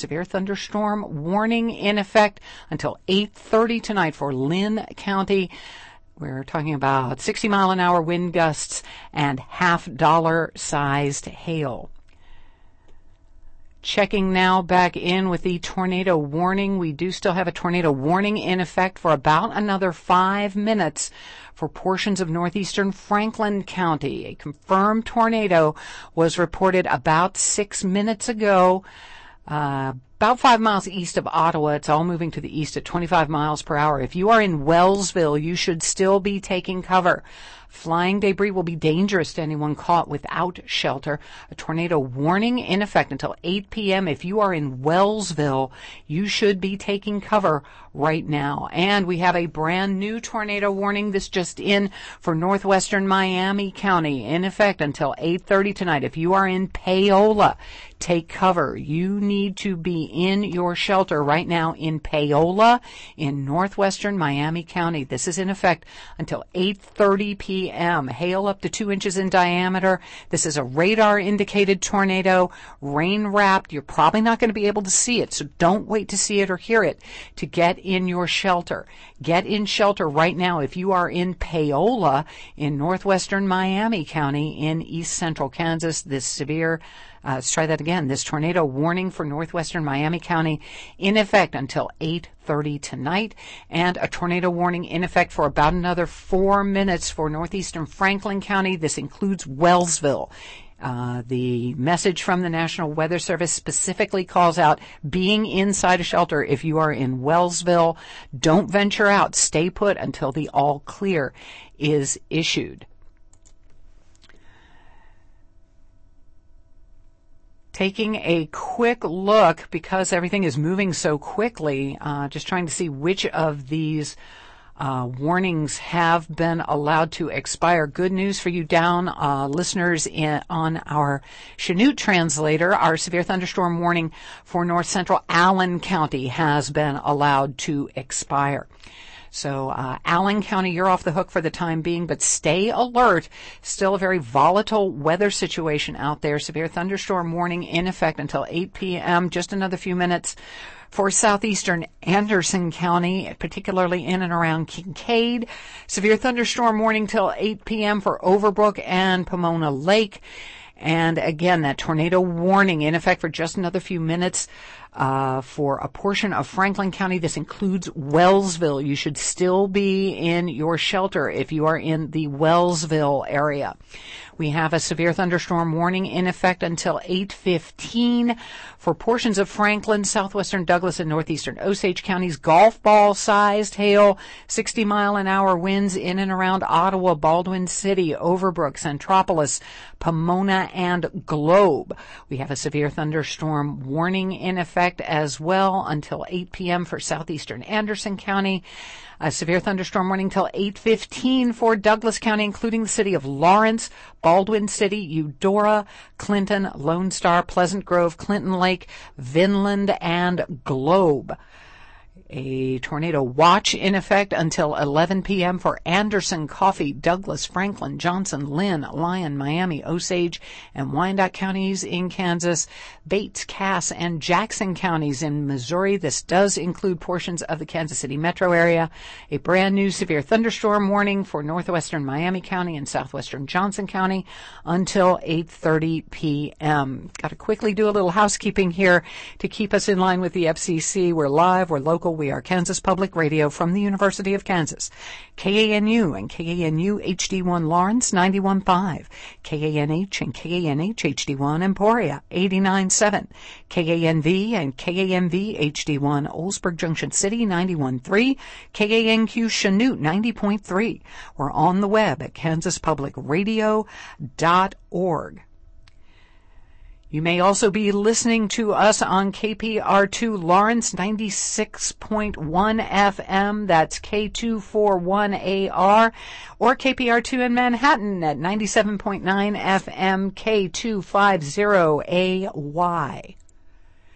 thunderstorm warning in effect until 8:30 tonight for Lynn County. We're talking about 60-mile-an-hour wind gusts and half-dollar-sized hail. Checking now back in with the tornado warning. We do still have a tornado warning in effect for about another 5 minutes for portions of northeastern Franklin County. A confirmed tornado was reported about 6 minutes ago, about 5 miles east of Ottawa. It's all moving to the east at 25 miles per hour. If you are in Wellsville, you should still be taking cover. Flying debris will be dangerous to anyone caught without shelter. A tornado warning in effect until 8 p.m. If you are in Wellsville, you should be taking cover right now. And we have a brand new tornado warning. This just in for northwestern Miami County in effect until 8:30 tonight. If you are in Paola, take cover. You need to be in your shelter right now in Paola in northwestern Miami County. This is in effect until 8:30 p.m. Hail up to 2 inches in diameter. This is a radar-indicated tornado, rain-wrapped. You're probably not going to be able to see it, so don't wait to see it or hear it to get in your shelter. Get in shelter right now if you are in Paola in northwestern Miami County in east central Kansas. This tornado warning for northwestern Miami County in effect until 8:30 tonight, and a tornado warning in effect for about another 4 minutes for northeastern Franklin County. This includes Wellsville. The message from the National Weather Service specifically calls out being inside a shelter if you are in Wellsville. Don't venture out. Stay put until the all clear is issued. Taking a quick look, because everything is moving so quickly, just trying to see which of these warnings have been allowed to expire. Good news for you down listeners on our Chinook translator. Our severe thunderstorm warning for north central Allen County has been allowed to expire. So Allen County, you're off the hook for the time being, but stay alert. Still a very volatile weather situation out there. Severe thunderstorm warning in effect until 8 p.m., just another few minutes for southeastern Anderson County, particularly in and around Kincaid. Severe thunderstorm warning till 8 p.m. for Overbrook and Pomona Lake. And again, that tornado warning in effect for just another few minutes for a portion of Franklin County. This includes Wellsville. You should still be in your shelter if you are in the Wellsville area. We have a severe thunderstorm warning in effect until 8:15 for portions of Franklin, southwestern Douglas, and northeastern Osage counties. Golf ball-sized hail, 60-mile-an-hour winds in and around Ottawa, Baldwin City, Overbrook, Centropolis, Pomona, and Globe. We have a severe thunderstorm warning in effect as well until 8 p.m. for southeastern Anderson County. A severe thunderstorm warning till 8:15 for Douglas County, including the city of Lawrence, Baldwin City, Eudora, Clinton, Lone Star, Pleasant Grove, Clinton Lake, Vinland, and Globe. A tornado watch in effect until 11 p.m. for Anderson, Coffee, Douglas, Franklin, Johnson, Lynn, Lyon, Miami, Osage, and Wyandotte counties in Kansas, Bates, Cass, and Jackson counties in Missouri. This does include portions of the Kansas City metro area. A brand new severe thunderstorm warning for northwestern Miami County and southwestern Johnson County until 8:30 p.m. Got to quickly do a little housekeeping here to keep us in line with the FCC. We're live, we're local. We are Kansas Public Radio from the University of Kansas. KANU and KANU HD1 Lawrence 91.5. KANH and KANH HD1 Emporia 89.7. KANV and KAMV HD1 Oldsburg Junction City 91.3. KANQ Chanute 90.3. We're on the web at kansaspublicradio.org. You may also be listening to us on KPR2 Lawrence 96.1 FM, that's K241AR, or KPR2 in Manhattan at 97.9 FM, K250AY.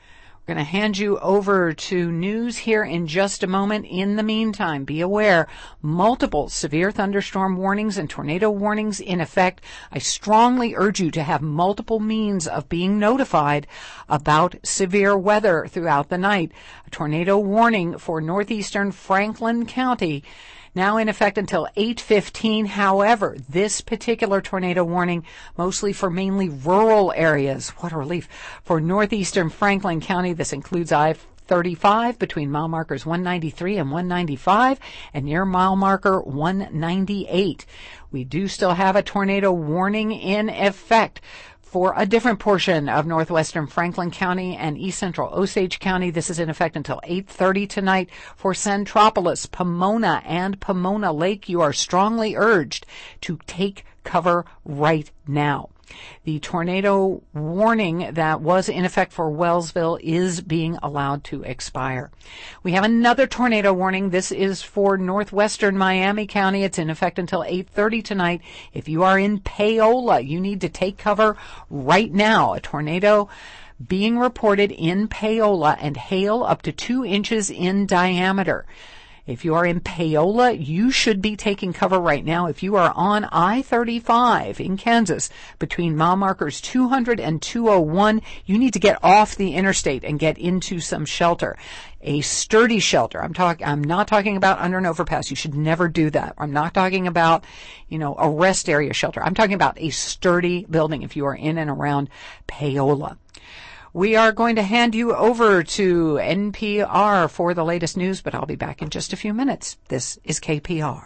We're going to hand you over to news here in just a moment. In the meantime, be aware, multiple severe thunderstorm warnings and tornado warnings in effect. I strongly urge you to have multiple means of being notified about severe weather throughout the night. A tornado warning for northeastern Franklin County now in effect until 8:15. However, this particular tornado warning, mostly for mainly rural areas, what a relief, for northeastern Franklin County. This includes I-35 between mile markers 193 and 195 and near mile marker 198. We do still have a tornado warning in effect for a different portion of northwestern Franklin County and east central Osage County. This is in effect until 8:30 tonight. For Centropolis, Pomona, and Pomona Lake, you are strongly urged to take cover right now. The tornado warning that was in effect for Wellsville is being allowed to expire. We have another tornado warning. This is for northwestern Miami County. It's in effect until 8:30 tonight. If you are in Paola, you need to take cover right now. A tornado being reported in Paola and hail up to 2 inches in diameter. If you are in Paola, you should be taking cover right now. If you are on I-35 in Kansas between mile markers 200 and 201, you need to get off the interstate and get into some shelter. A sturdy shelter. I'm not talking about under an overpass. You should never do that. I'm not talking about, a rest area shelter. I'm talking about a sturdy building if you are in and around Paola. We are going to hand you over to NPR for the latest news, but I'll be back in just a few minutes. This is KPR.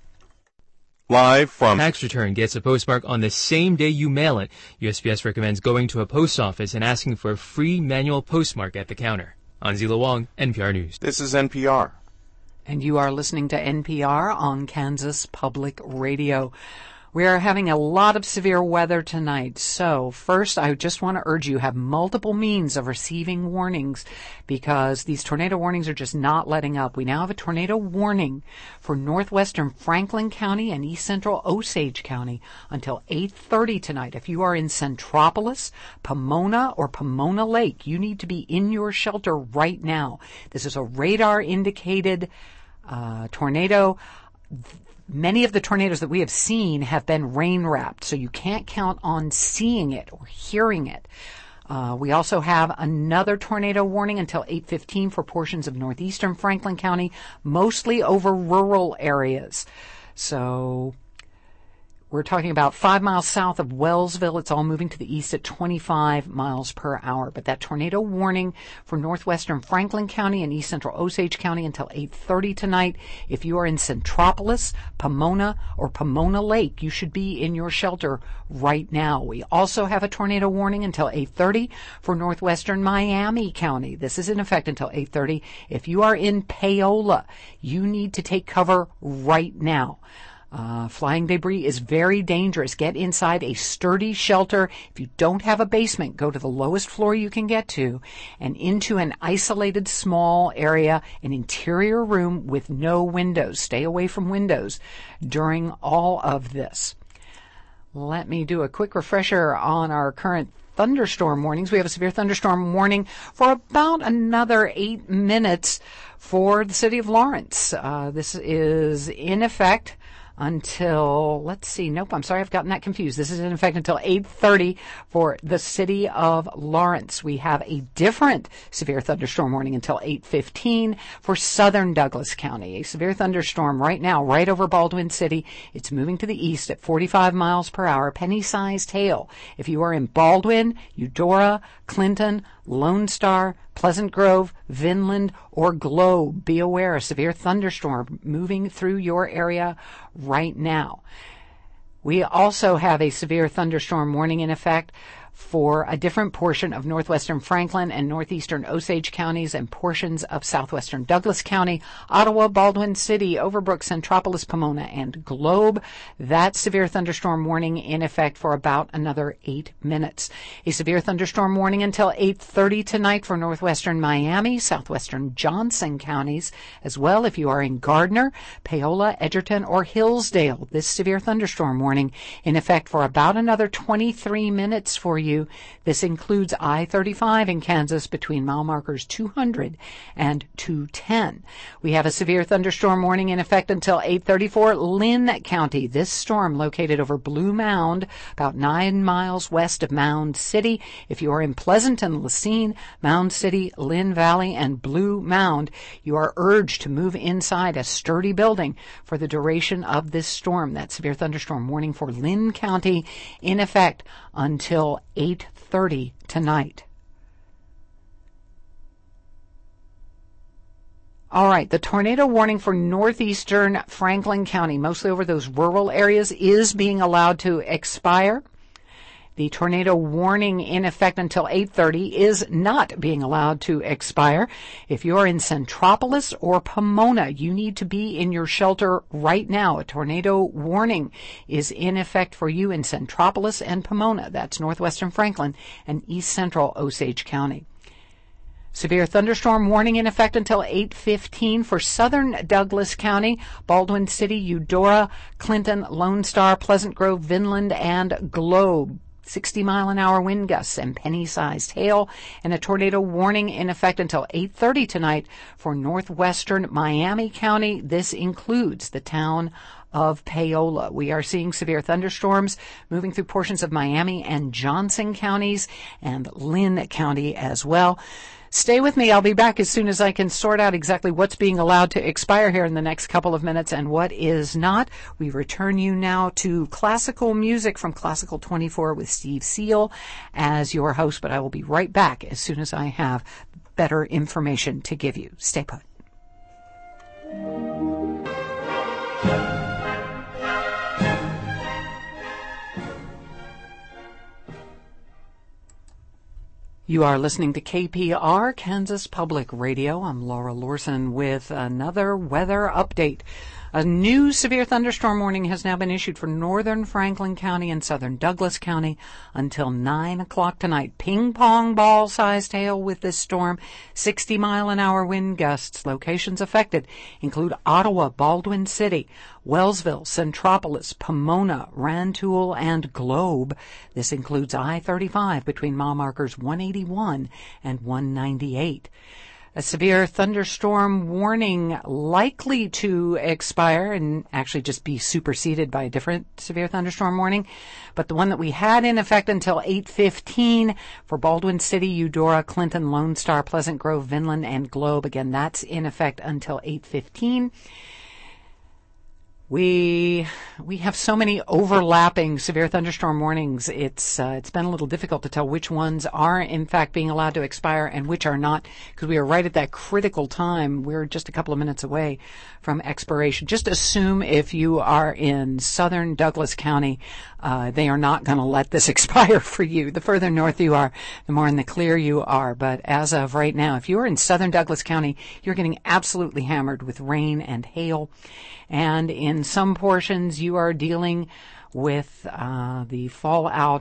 Live from tax return gets a postmark on the same day you mail it. USPS recommends going to a post office and asking for a free manual postmark at the counter. Anzila Wong, NPR News. This is NPR. And you are listening to NPR on Kansas Public Radio. We are having a lot of severe weather tonight. So first, I just want to urge you have multiple means of receiving warnings because these tornado warnings are just not letting up. We now have a tornado warning for northwestern Franklin County and east central Osage County until 8:30 tonight. If you are in Centropolis, Pomona, or Pomona Lake, you need to be in your shelter right now. This is a radar indicated tornado. Many of the tornadoes that we have seen have been rain-wrapped, so you can't count on seeing it or hearing it. We also have another tornado warning until 8:15 for portions of northeastern Franklin County, mostly over rural areas. So we're talking about 5 miles south of Wellsville. It's all moving to the east at 25 miles per hour. But that tornado warning for northwestern Franklin County and east central Osage County until 8:30 tonight. If you are in Centropolis, Pomona, or Pomona Lake, you should be in your shelter right now. We also have a tornado warning until 8:30 for northwestern Miami County. This is in effect until 8:30. If you are in Paola, you need to take cover right now. Flying debris is very dangerous. Get inside a sturdy shelter. If you don't have a basement, go to the lowest floor you can get to and into an isolated small area, an interior room with no windows. Stay away from windows during all of this. Let me do a quick refresher on our current thunderstorm warnings. We have a severe thunderstorm warning for about another 8 minutes for the city of Lawrence. This is in effect until, I've gotten that confused. This is in effect until 8:30 for the city of Lawrence. We have a different severe thunderstorm warning until 8:15 for southern Douglas County. A severe thunderstorm right now, right over Baldwin City. It's moving to the east at 45 miles per hour, penny-sized hail. If you are in Baldwin, Eudora, Clinton, Lone Star, Pleasant Grove, Vinland, or Globe, be aware a severe thunderstorm moving through your area right now. We also have a severe thunderstorm warning in effect for a different portion of northwestern Franklin and northeastern Osage counties and portions of southwestern Douglas County, Ottawa, Baldwin City, Overbrook, Centropolis, Pomona, and Globe. That severe thunderstorm warning in effect for about another 8 minutes. A severe thunderstorm warning until 8:30 tonight for northwestern Miami, southwestern Johnson counties, as well if you are in Gardner, Paola, Edgerton, or Hillsdale. This severe thunderstorm warning in effect for about another 23 minutes for you. you. This includes I-35 in Kansas between mile markers 200 and 210. We have a severe thunderstorm warning in effect until 8:34. Lynn County. This storm located over Blue Mound, about 9 miles west of Mound City. If you are in Pleasanton, Lacine, Mound City, Lynn Valley, and Blue Mound, you are urged to move inside a sturdy building for the duration of this storm. That severe thunderstorm warning for Lynn County in effect until 8:30 tonight. All right, the tornado warning for northeastern Franklin County, mostly over those rural areas, is being allowed to expire. The tornado warning in effect until 8:30 is not being allowed to expire. If you're in Centropolis or Pomona, you need to be in your shelter right now. A tornado warning is in effect for you in Centropolis and Pomona. That's northwestern Franklin and east central Osage County. Severe thunderstorm warning in effect until 8:15 for southern Douglas County, Baldwin City, Eudora, Clinton, Lone Star, Pleasant Grove, Vinland, and Globe. 60-mile-an-hour wind gusts and penny-sized hail, and a tornado warning in effect until 8:30 tonight for northwestern Miami County. This includes the town of Paola. We are seeing severe thunderstorms moving through portions of Miami and Johnson counties and Lynn County as well. Stay with me. I'll be back as soon as I can sort out exactly what's being allowed to expire here in the next couple of minutes and what is not. We return you now to classical music from Classical 24 with Steve Seal as your host, but I will be right back as soon as I have better information to give you. Stay put. You are listening to KPR, Kansas Public Radio. I'm Laura Lorson with another weather update. A new severe thunderstorm warning has now been issued for northern Franklin County and southern Douglas County until 9 o'clock tonight. Ping-pong ball-sized hail with this storm, 60-mile-an-hour wind gusts. Locations affected include Ottawa, Baldwin City, Wellsville, Centropolis, Pomona, Rantoul, and Globe. This includes I-35 between mile markers 181 and 198. A severe thunderstorm warning likely to expire and actually just be superseded by a different severe thunderstorm warning. But the one that we had in effect until 8:15 for Baldwin City, Eudora, Clinton, Lone Star, Pleasant Grove, Vinland, and Globe. Again, that's in effect until 8:15. We have so many overlapping severe thunderstorm warnings. It's been a little difficult to tell which ones are in fact being allowed to expire and which are not, because we are right at that critical time. We're just a couple of minutes away from expiration. Just assume if you are in southern Douglas County, they are not going to let this expire for you. The further north you are, the more in the clear you are. But as of right now, if you are in southern Douglas County, you're getting absolutely hammered with rain and hail. And in some portions, you are dealing with the fallout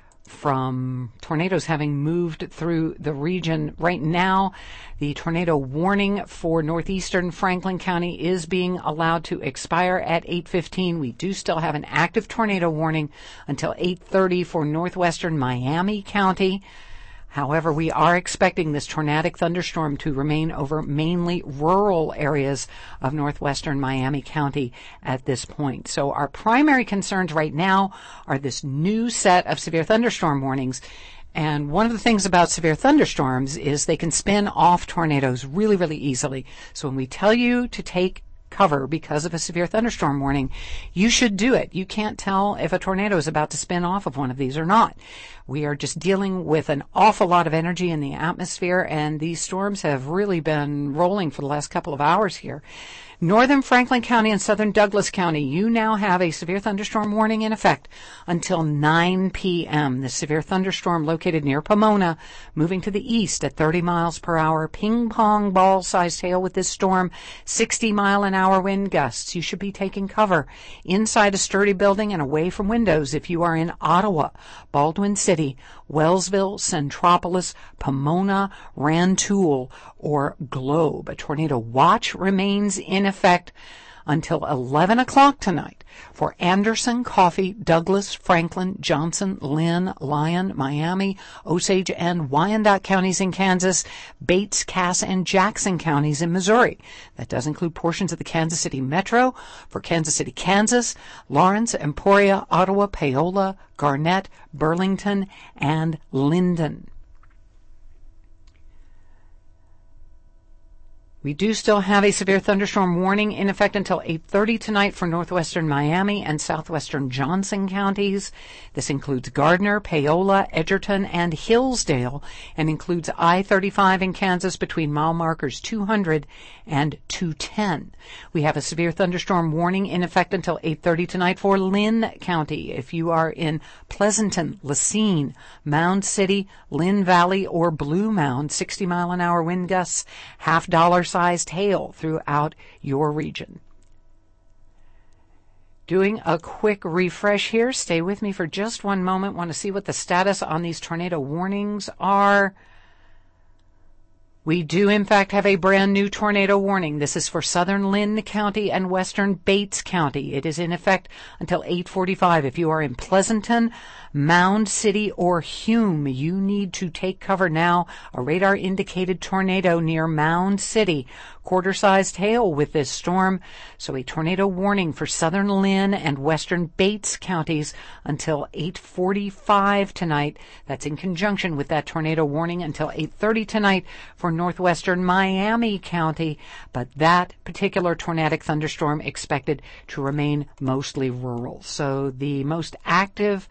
from tornadoes having moved through the region. Right now, the tornado warning for northeastern Franklin County is being allowed to expire at 8:15. We do still have an active tornado warning until 8:30 for northwestern Miami County. However, we are expecting this tornadic thunderstorm to remain over mainly rural areas of northwestern Miami County at this point. So our primary concerns right now are this new set of severe thunderstorm warnings. And one of the things about severe thunderstorms is they can spin off tornadoes really, really easily. So when we tell you to take cover because of a severe thunderstorm warning, you should do it. You can't tell if a tornado is about to spin off of one of these or not. We are just dealing with an awful lot of energy in the atmosphere, and these storms have really been rolling for the last couple of hours here. Northern Franklin County and southern Douglas County, you now have a severe thunderstorm warning in effect until 9 p.m. The severe thunderstorm located near Pomona, moving to the east at 30 miles per hour. Ping-pong ball-sized hail with this storm, 60-mile-an-hour wind gusts. You should be taking cover inside a sturdy building and away from windows if you are in Ottawa, Baldwin City, Wellsville, Centropolis, Pomona, Rantoul, or Globe. A tornado watch remains in effect until 11 o'clock tonight for Anderson, Coffee, Douglas, Franklin, Johnson, Lynn, Lyon, Miami, Osage, and Wyandotte counties in Kansas, Bates, Cass, and Jackson counties in Missouri. That does include portions of the Kansas City Metro for Kansas City, Kansas, Lawrence, Emporia, Ottawa, Paola, Garnett, Burlington, and Linden. We do still have a severe thunderstorm warning in effect until 8:30 tonight for northwestern Miami and southwestern Johnson counties. This includes Gardner, Paola, Edgerton, and Hillsdale, and includes I-35 in Kansas between mile markers 200 and 210. We have a severe thunderstorm warning in effect until 8:30 tonight for Lynn County. If you are in Pleasanton, Lacine, Mound City, Lynn Valley, or Blue Mound, 60-mile-an-hour wind gusts, $50-sized hail throughout your region. Doing a quick refresh here. Stay with me for just one moment. Want to see what the status on these tornado warnings are. We do, in fact, have a brand new tornado warning. This is for southern Lynn County and western Bates County. It is in effect until 8:45. If you are in Pleasanton, Mound City, or Hume, you need to take cover now. A radar-indicated tornado near Mound City. Quarter-sized hail with this storm. So a tornado warning for southern Lynn and western Bates counties until 8:45 tonight. That's in conjunction with that tornado warning until 8:30 tonight for northwestern Miami County. But that particular tornadic thunderstorm expected to remain mostly rural. So the most active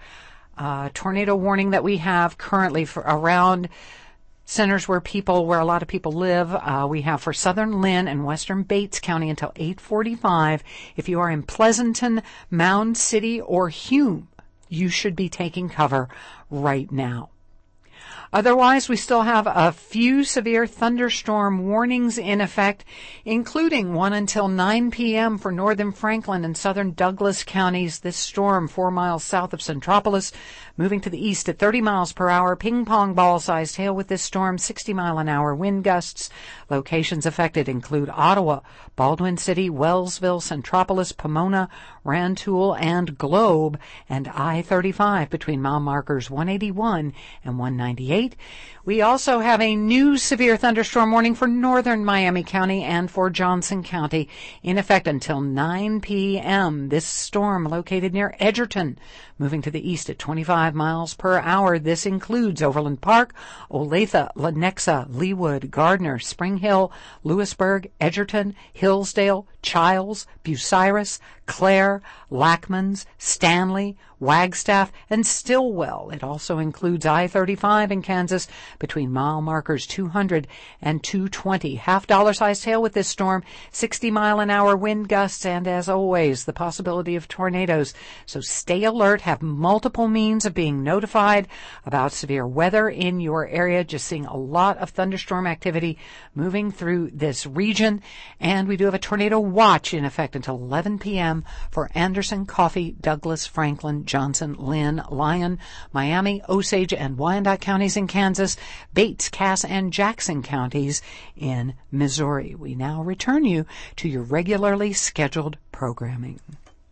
tornado warning that we have currently for around centers where a lot of people live, we have for southern Lynn and western Bates County until 8:45. If you are in Pleasanton, Mound City, or Hume, you should be taking cover right now. Otherwise, we still have a few severe thunderstorm warnings in effect, including one until 9 p.m. for northern Franklin and southern Douglas counties. This storm, 4 miles south of Centropolis, moving to the east at 30 miles per hour. Ping-pong ball-sized hail with this storm, 60-mile-an-hour wind gusts. Locations affected include Ottawa, Baldwin City, Wellsville, Centropolis, Pomona, Rantoul, and Globe, and I-35 between mile markers 181 and 198. We also have a new severe thunderstorm warning for northern Miami County and for Johnson County in effect until 9 p.m. This storm located near Edgerton, moving to the east at 25 miles per hour. This includes Overland Park, Olathe, Lenexa, Leawood, Gardner, Spring Hill, Lewisburg, Edgerton, Hillsdale, Childs, Bucyrus, Clare, Lackmans, Stanley, Wagstaff, and Stillwell. It also includes I-35 in Kansas between mile markers 200 and 220. $50-sized hail with this storm, 60-mile-an-hour wind gusts, and as always, the possibility of tornadoes. So stay alert, have multiple means of being notified about severe weather in your area. Just seeing a lot of thunderstorm activity moving through this region. And we do have a tornado watch in effect until 11 p.m. for Anderson, Coffee, Douglas, Franklin, Johnson, Lynn, Lyon, Miami, Osage, and Wyandotte counties in Kansas, Bates, Cass, and Jackson counties in Missouri. We now return you to your regularly scheduled programming.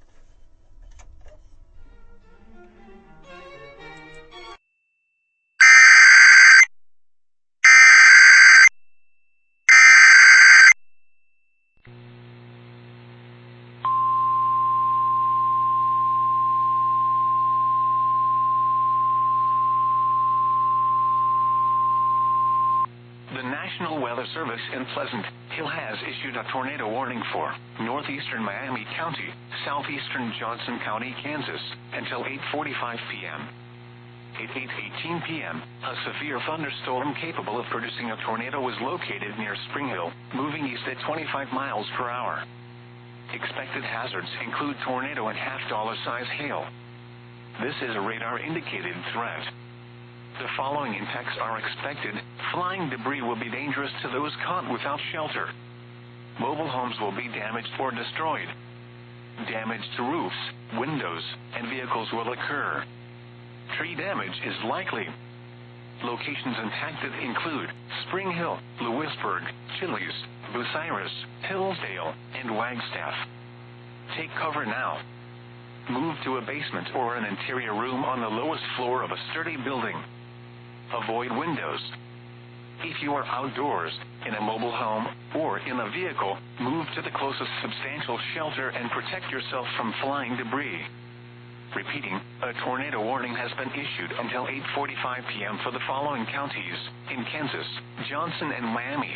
National Weather Service in Pleasant Hill has issued a tornado warning for northeastern Miami County, southeastern Johnson County, Kansas, until 8:45 p.m. At 8:18 p.m., a severe thunderstorm capable of producing a tornado was located near Spring Hill, moving east at 25 miles per hour. Expected hazards include tornado and $50-sized hail. This is a radar-indicated threat. The following impacts are expected. Flying debris will be dangerous to those caught without shelter. Mobile homes will be damaged or destroyed. Damage to roofs, windows, and vehicles will occur. Tree damage is likely. Locations impacted include Spring Hill, Lewisburg, Chili's, Bucyrus, Hillsdale, and Wagstaff. Take cover now. Move to a basement or an interior room on the lowest floor of a sturdy building. Avoid windows. If you are outdoors, in a mobile home, or in a vehicle, move to the closest substantial shelter and protect yourself from flying debris. Repeating, a tornado warning has been issued until 8:45 p.m. for the following counties in Kansas, Johnson, and Miami.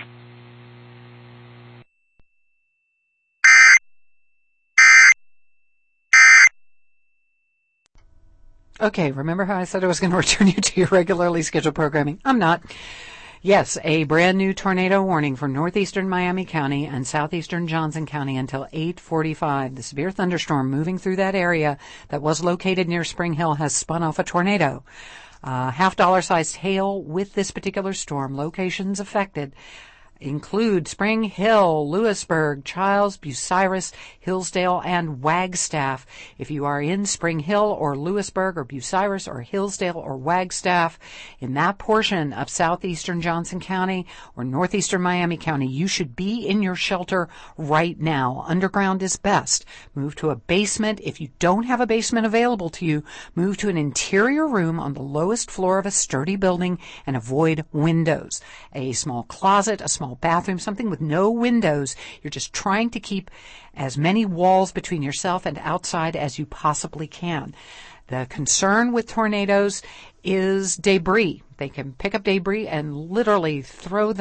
Okay, remember how I said I was going to return you to your regularly scheduled programming? I'm not. Yes, a brand new tornado warning for northeastern Miami County and southeastern Johnson County until 8:45. The severe thunderstorm moving through that area that was located near Spring Hill has spun off a tornado. $half-sized hail with this particular storm. Locations affected include Spring Hill, Lewisburg, Childs, Bucyrus, Hillsdale, and Wagstaff. If you are in Spring Hill or Lewisburg or Bucyrus or Hillsdale or Wagstaff, in that portion of southeastern Johnson County or northeastern Miami County, you should be in your shelter right now. Underground is best. Move to a basement. If you don't have a basement available to you, move to an interior room on the lowest floor of a sturdy building and avoid windows. A small closet, a small bathroom, something with no windows. You're just trying to keep as many walls between yourself and outside as you possibly can. The concern with tornadoes is debris. They can pick up debris and literally throw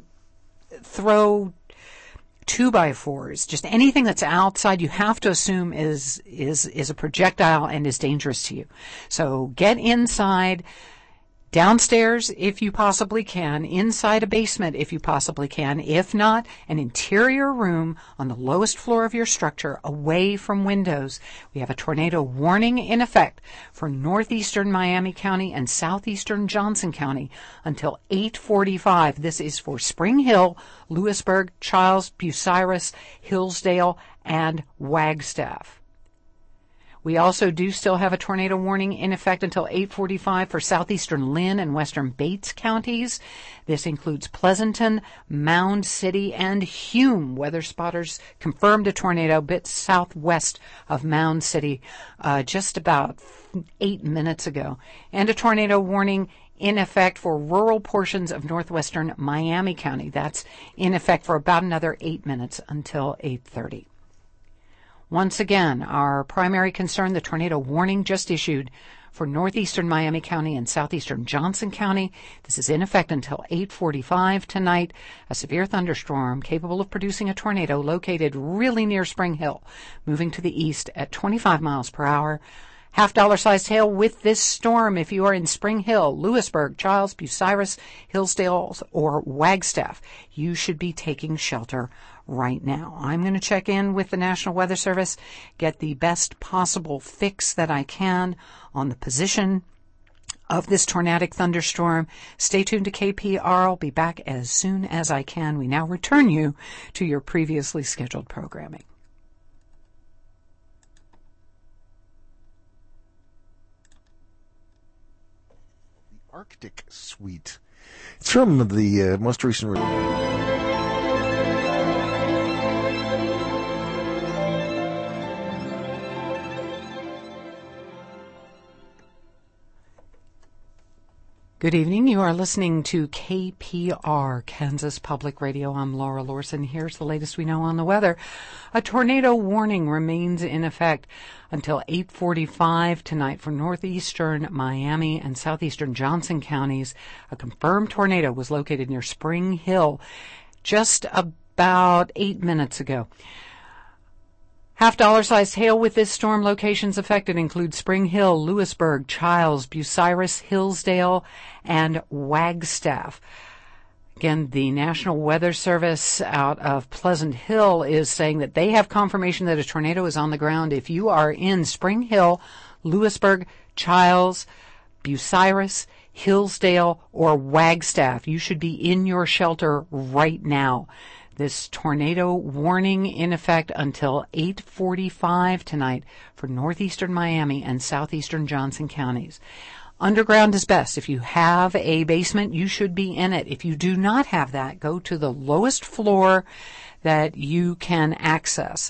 2x4s, just anything that's outside, you have to assume is a projectile and is dangerous to you. So get inside. Downstairs, if you possibly can. Inside a basement, if you possibly can. If not, an interior room on the lowest floor of your structure, away from windows. We have a tornado warning in effect for northeastern Miami County and southeastern Johnson County until 8:45. This is for Spring Hill, Lewisburg, Childs, Bucyrus, Hillsdale, and Wagstaff. We also do still have a tornado warning in effect until 8:45 for southeastern Lynn and western Bates counties. This includes Pleasanton, Mound City, and Hume. Weather spotters confirmed a tornado a bit southwest of Mound City just about 8 minutes ago. And a tornado warning in effect for rural portions of northwestern Miami County. That's in effect for about another 8 minutes until 8:30. Once again, our primary concern, the tornado warning just issued for northeastern Miami County and southeastern Johnson County. This is in effect until 8:45 tonight. A severe thunderstorm capable of producing a tornado located really near Spring Hill, moving to the east at 25 miles per hour. $half-sized hail with this storm if you are in Spring Hill, Lewisburg, Childs, Bucyrus, Hillsdale, or Wagstaff. You should be taking shelter right now. I'm going to check in with the National Weather Service, get the best possible fix that I can on the position of this tornadic thunderstorm. Stay tuned to KPR. I'll be back as soon as I can. We now return you to your previously scheduled programming. Arctic Suite. It's from the most recent Good evening. You are listening to KPR, Kansas Public Radio. I'm Laura Lorson. Here's the latest we know on the weather. A tornado warning remains in effect until 8:45 tonight for northeastern Miami and southeastern Johnson counties. A confirmed tornado was located near Spring Hill just about 8 minutes ago. $half-sized hail with this storm. Locations affected include Spring Hill, Lewisburg, Childs, Bucyrus, Hillsdale, and Wagstaff. Again, the National Weather Service out of Pleasant Hill is saying that they have confirmation that a tornado is on the ground. If you are in Spring Hill, Lewisburg, Childs, Bucyrus, Hillsdale, or Wagstaff, you should be in your shelter right now. This tornado warning in effect until 8:45 tonight for northeastern Miami and southeastern Johnson counties. Underground is best. If you have a basement, you should be in it. If you do not have that, go to the lowest floor that you can access.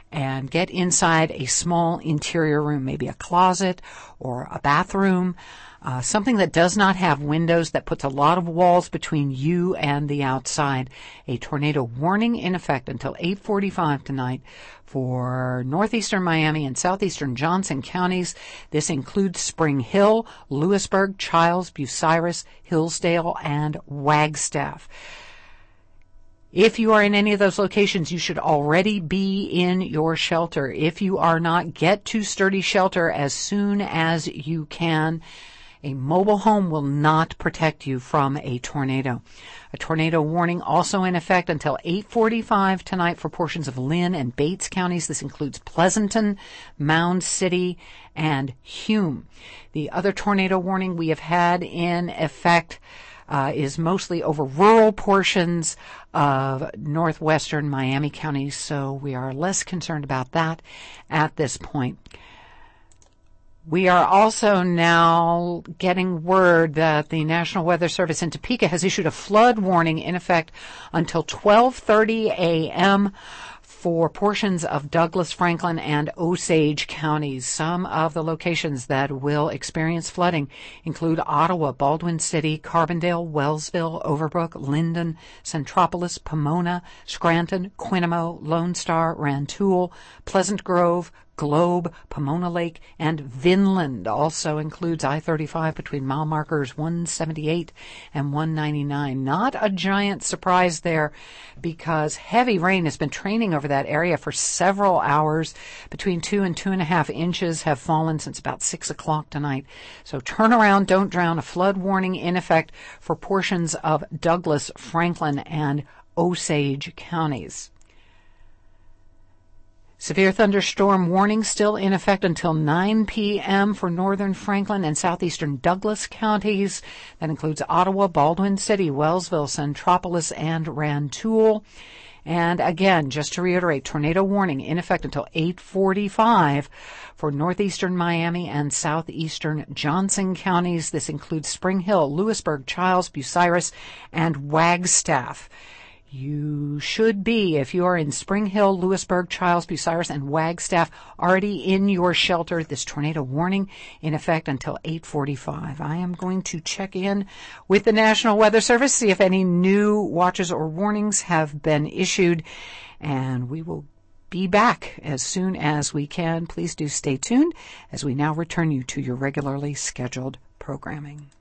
and get inside a small interior room, maybe a closet or a bathroom, something that does not have windows, that puts a lot of walls between you and the outside. A tornado warning in effect until 8:45 tonight for northeastern Miami and southeastern Johnson counties. This includes Spring Hill, Lewisburg, Childs, Bucyrus, Hillsdale, and Wagstaff. If you are in any of those locations, you should already be in your shelter. If you are not, get to Sturdy Shelter as soon as you can. A mobile home will not protect you from a tornado. A tornado warning also in effect until 8:45 tonight for portions of Lynn and Bates counties. This includes Pleasanton, Mound City, and Hume. The other tornado warning we have had in effect is mostly over rural portions of northwestern Miami County, so we are less concerned about that at this point. We are also now getting word that the National Weather Service in Topeka has issued a flood warning in effect until 12:30 a.m. for portions of Douglas, Franklin, and Osage counties. Some of the locations that will experience flooding include Ottawa, Baldwin City, Carbondale, Wellsville, Overbrook, Linden, Centropolis, Pomona, Scranton, Quinamo, Lone Star, Rantoul, Pleasant Grove, Globe, Pomona Lake, and Vinland. Also includes I-35 between mile markers 178 and 199. Not a giant surprise there because heavy rain has been training over that area for several hours. Between 2 and 2.5 inches have fallen since about 6 o'clock tonight. So turn around, don't drown. A flood warning in effect for portions of Douglas, Franklin, and Osage counties. Severe thunderstorm warning still in effect until 9 p.m. for northern Franklin and southeastern Douglas counties. That includes Ottawa, Baldwin City, Wellsville, Centropolis, and Rantoul. And again, just to reiterate, tornado warning in effect until 8:45 for northeastern Miami and southeastern Johnson counties. This includes Spring Hill, Lewisburg, Childs, Bucyrus, and Wagstaff. You should be, if you are in Spring Hill, Lewisburg, Childs, Bucyrus, and Wagstaff, already in your shelter. This tornado warning in effect until 8:45. I am going to check in with the National Weather Service, see if any new watches or warnings have been issued, and we will be back as soon as we can. Please do stay tuned as we now return you to your regularly scheduled programming.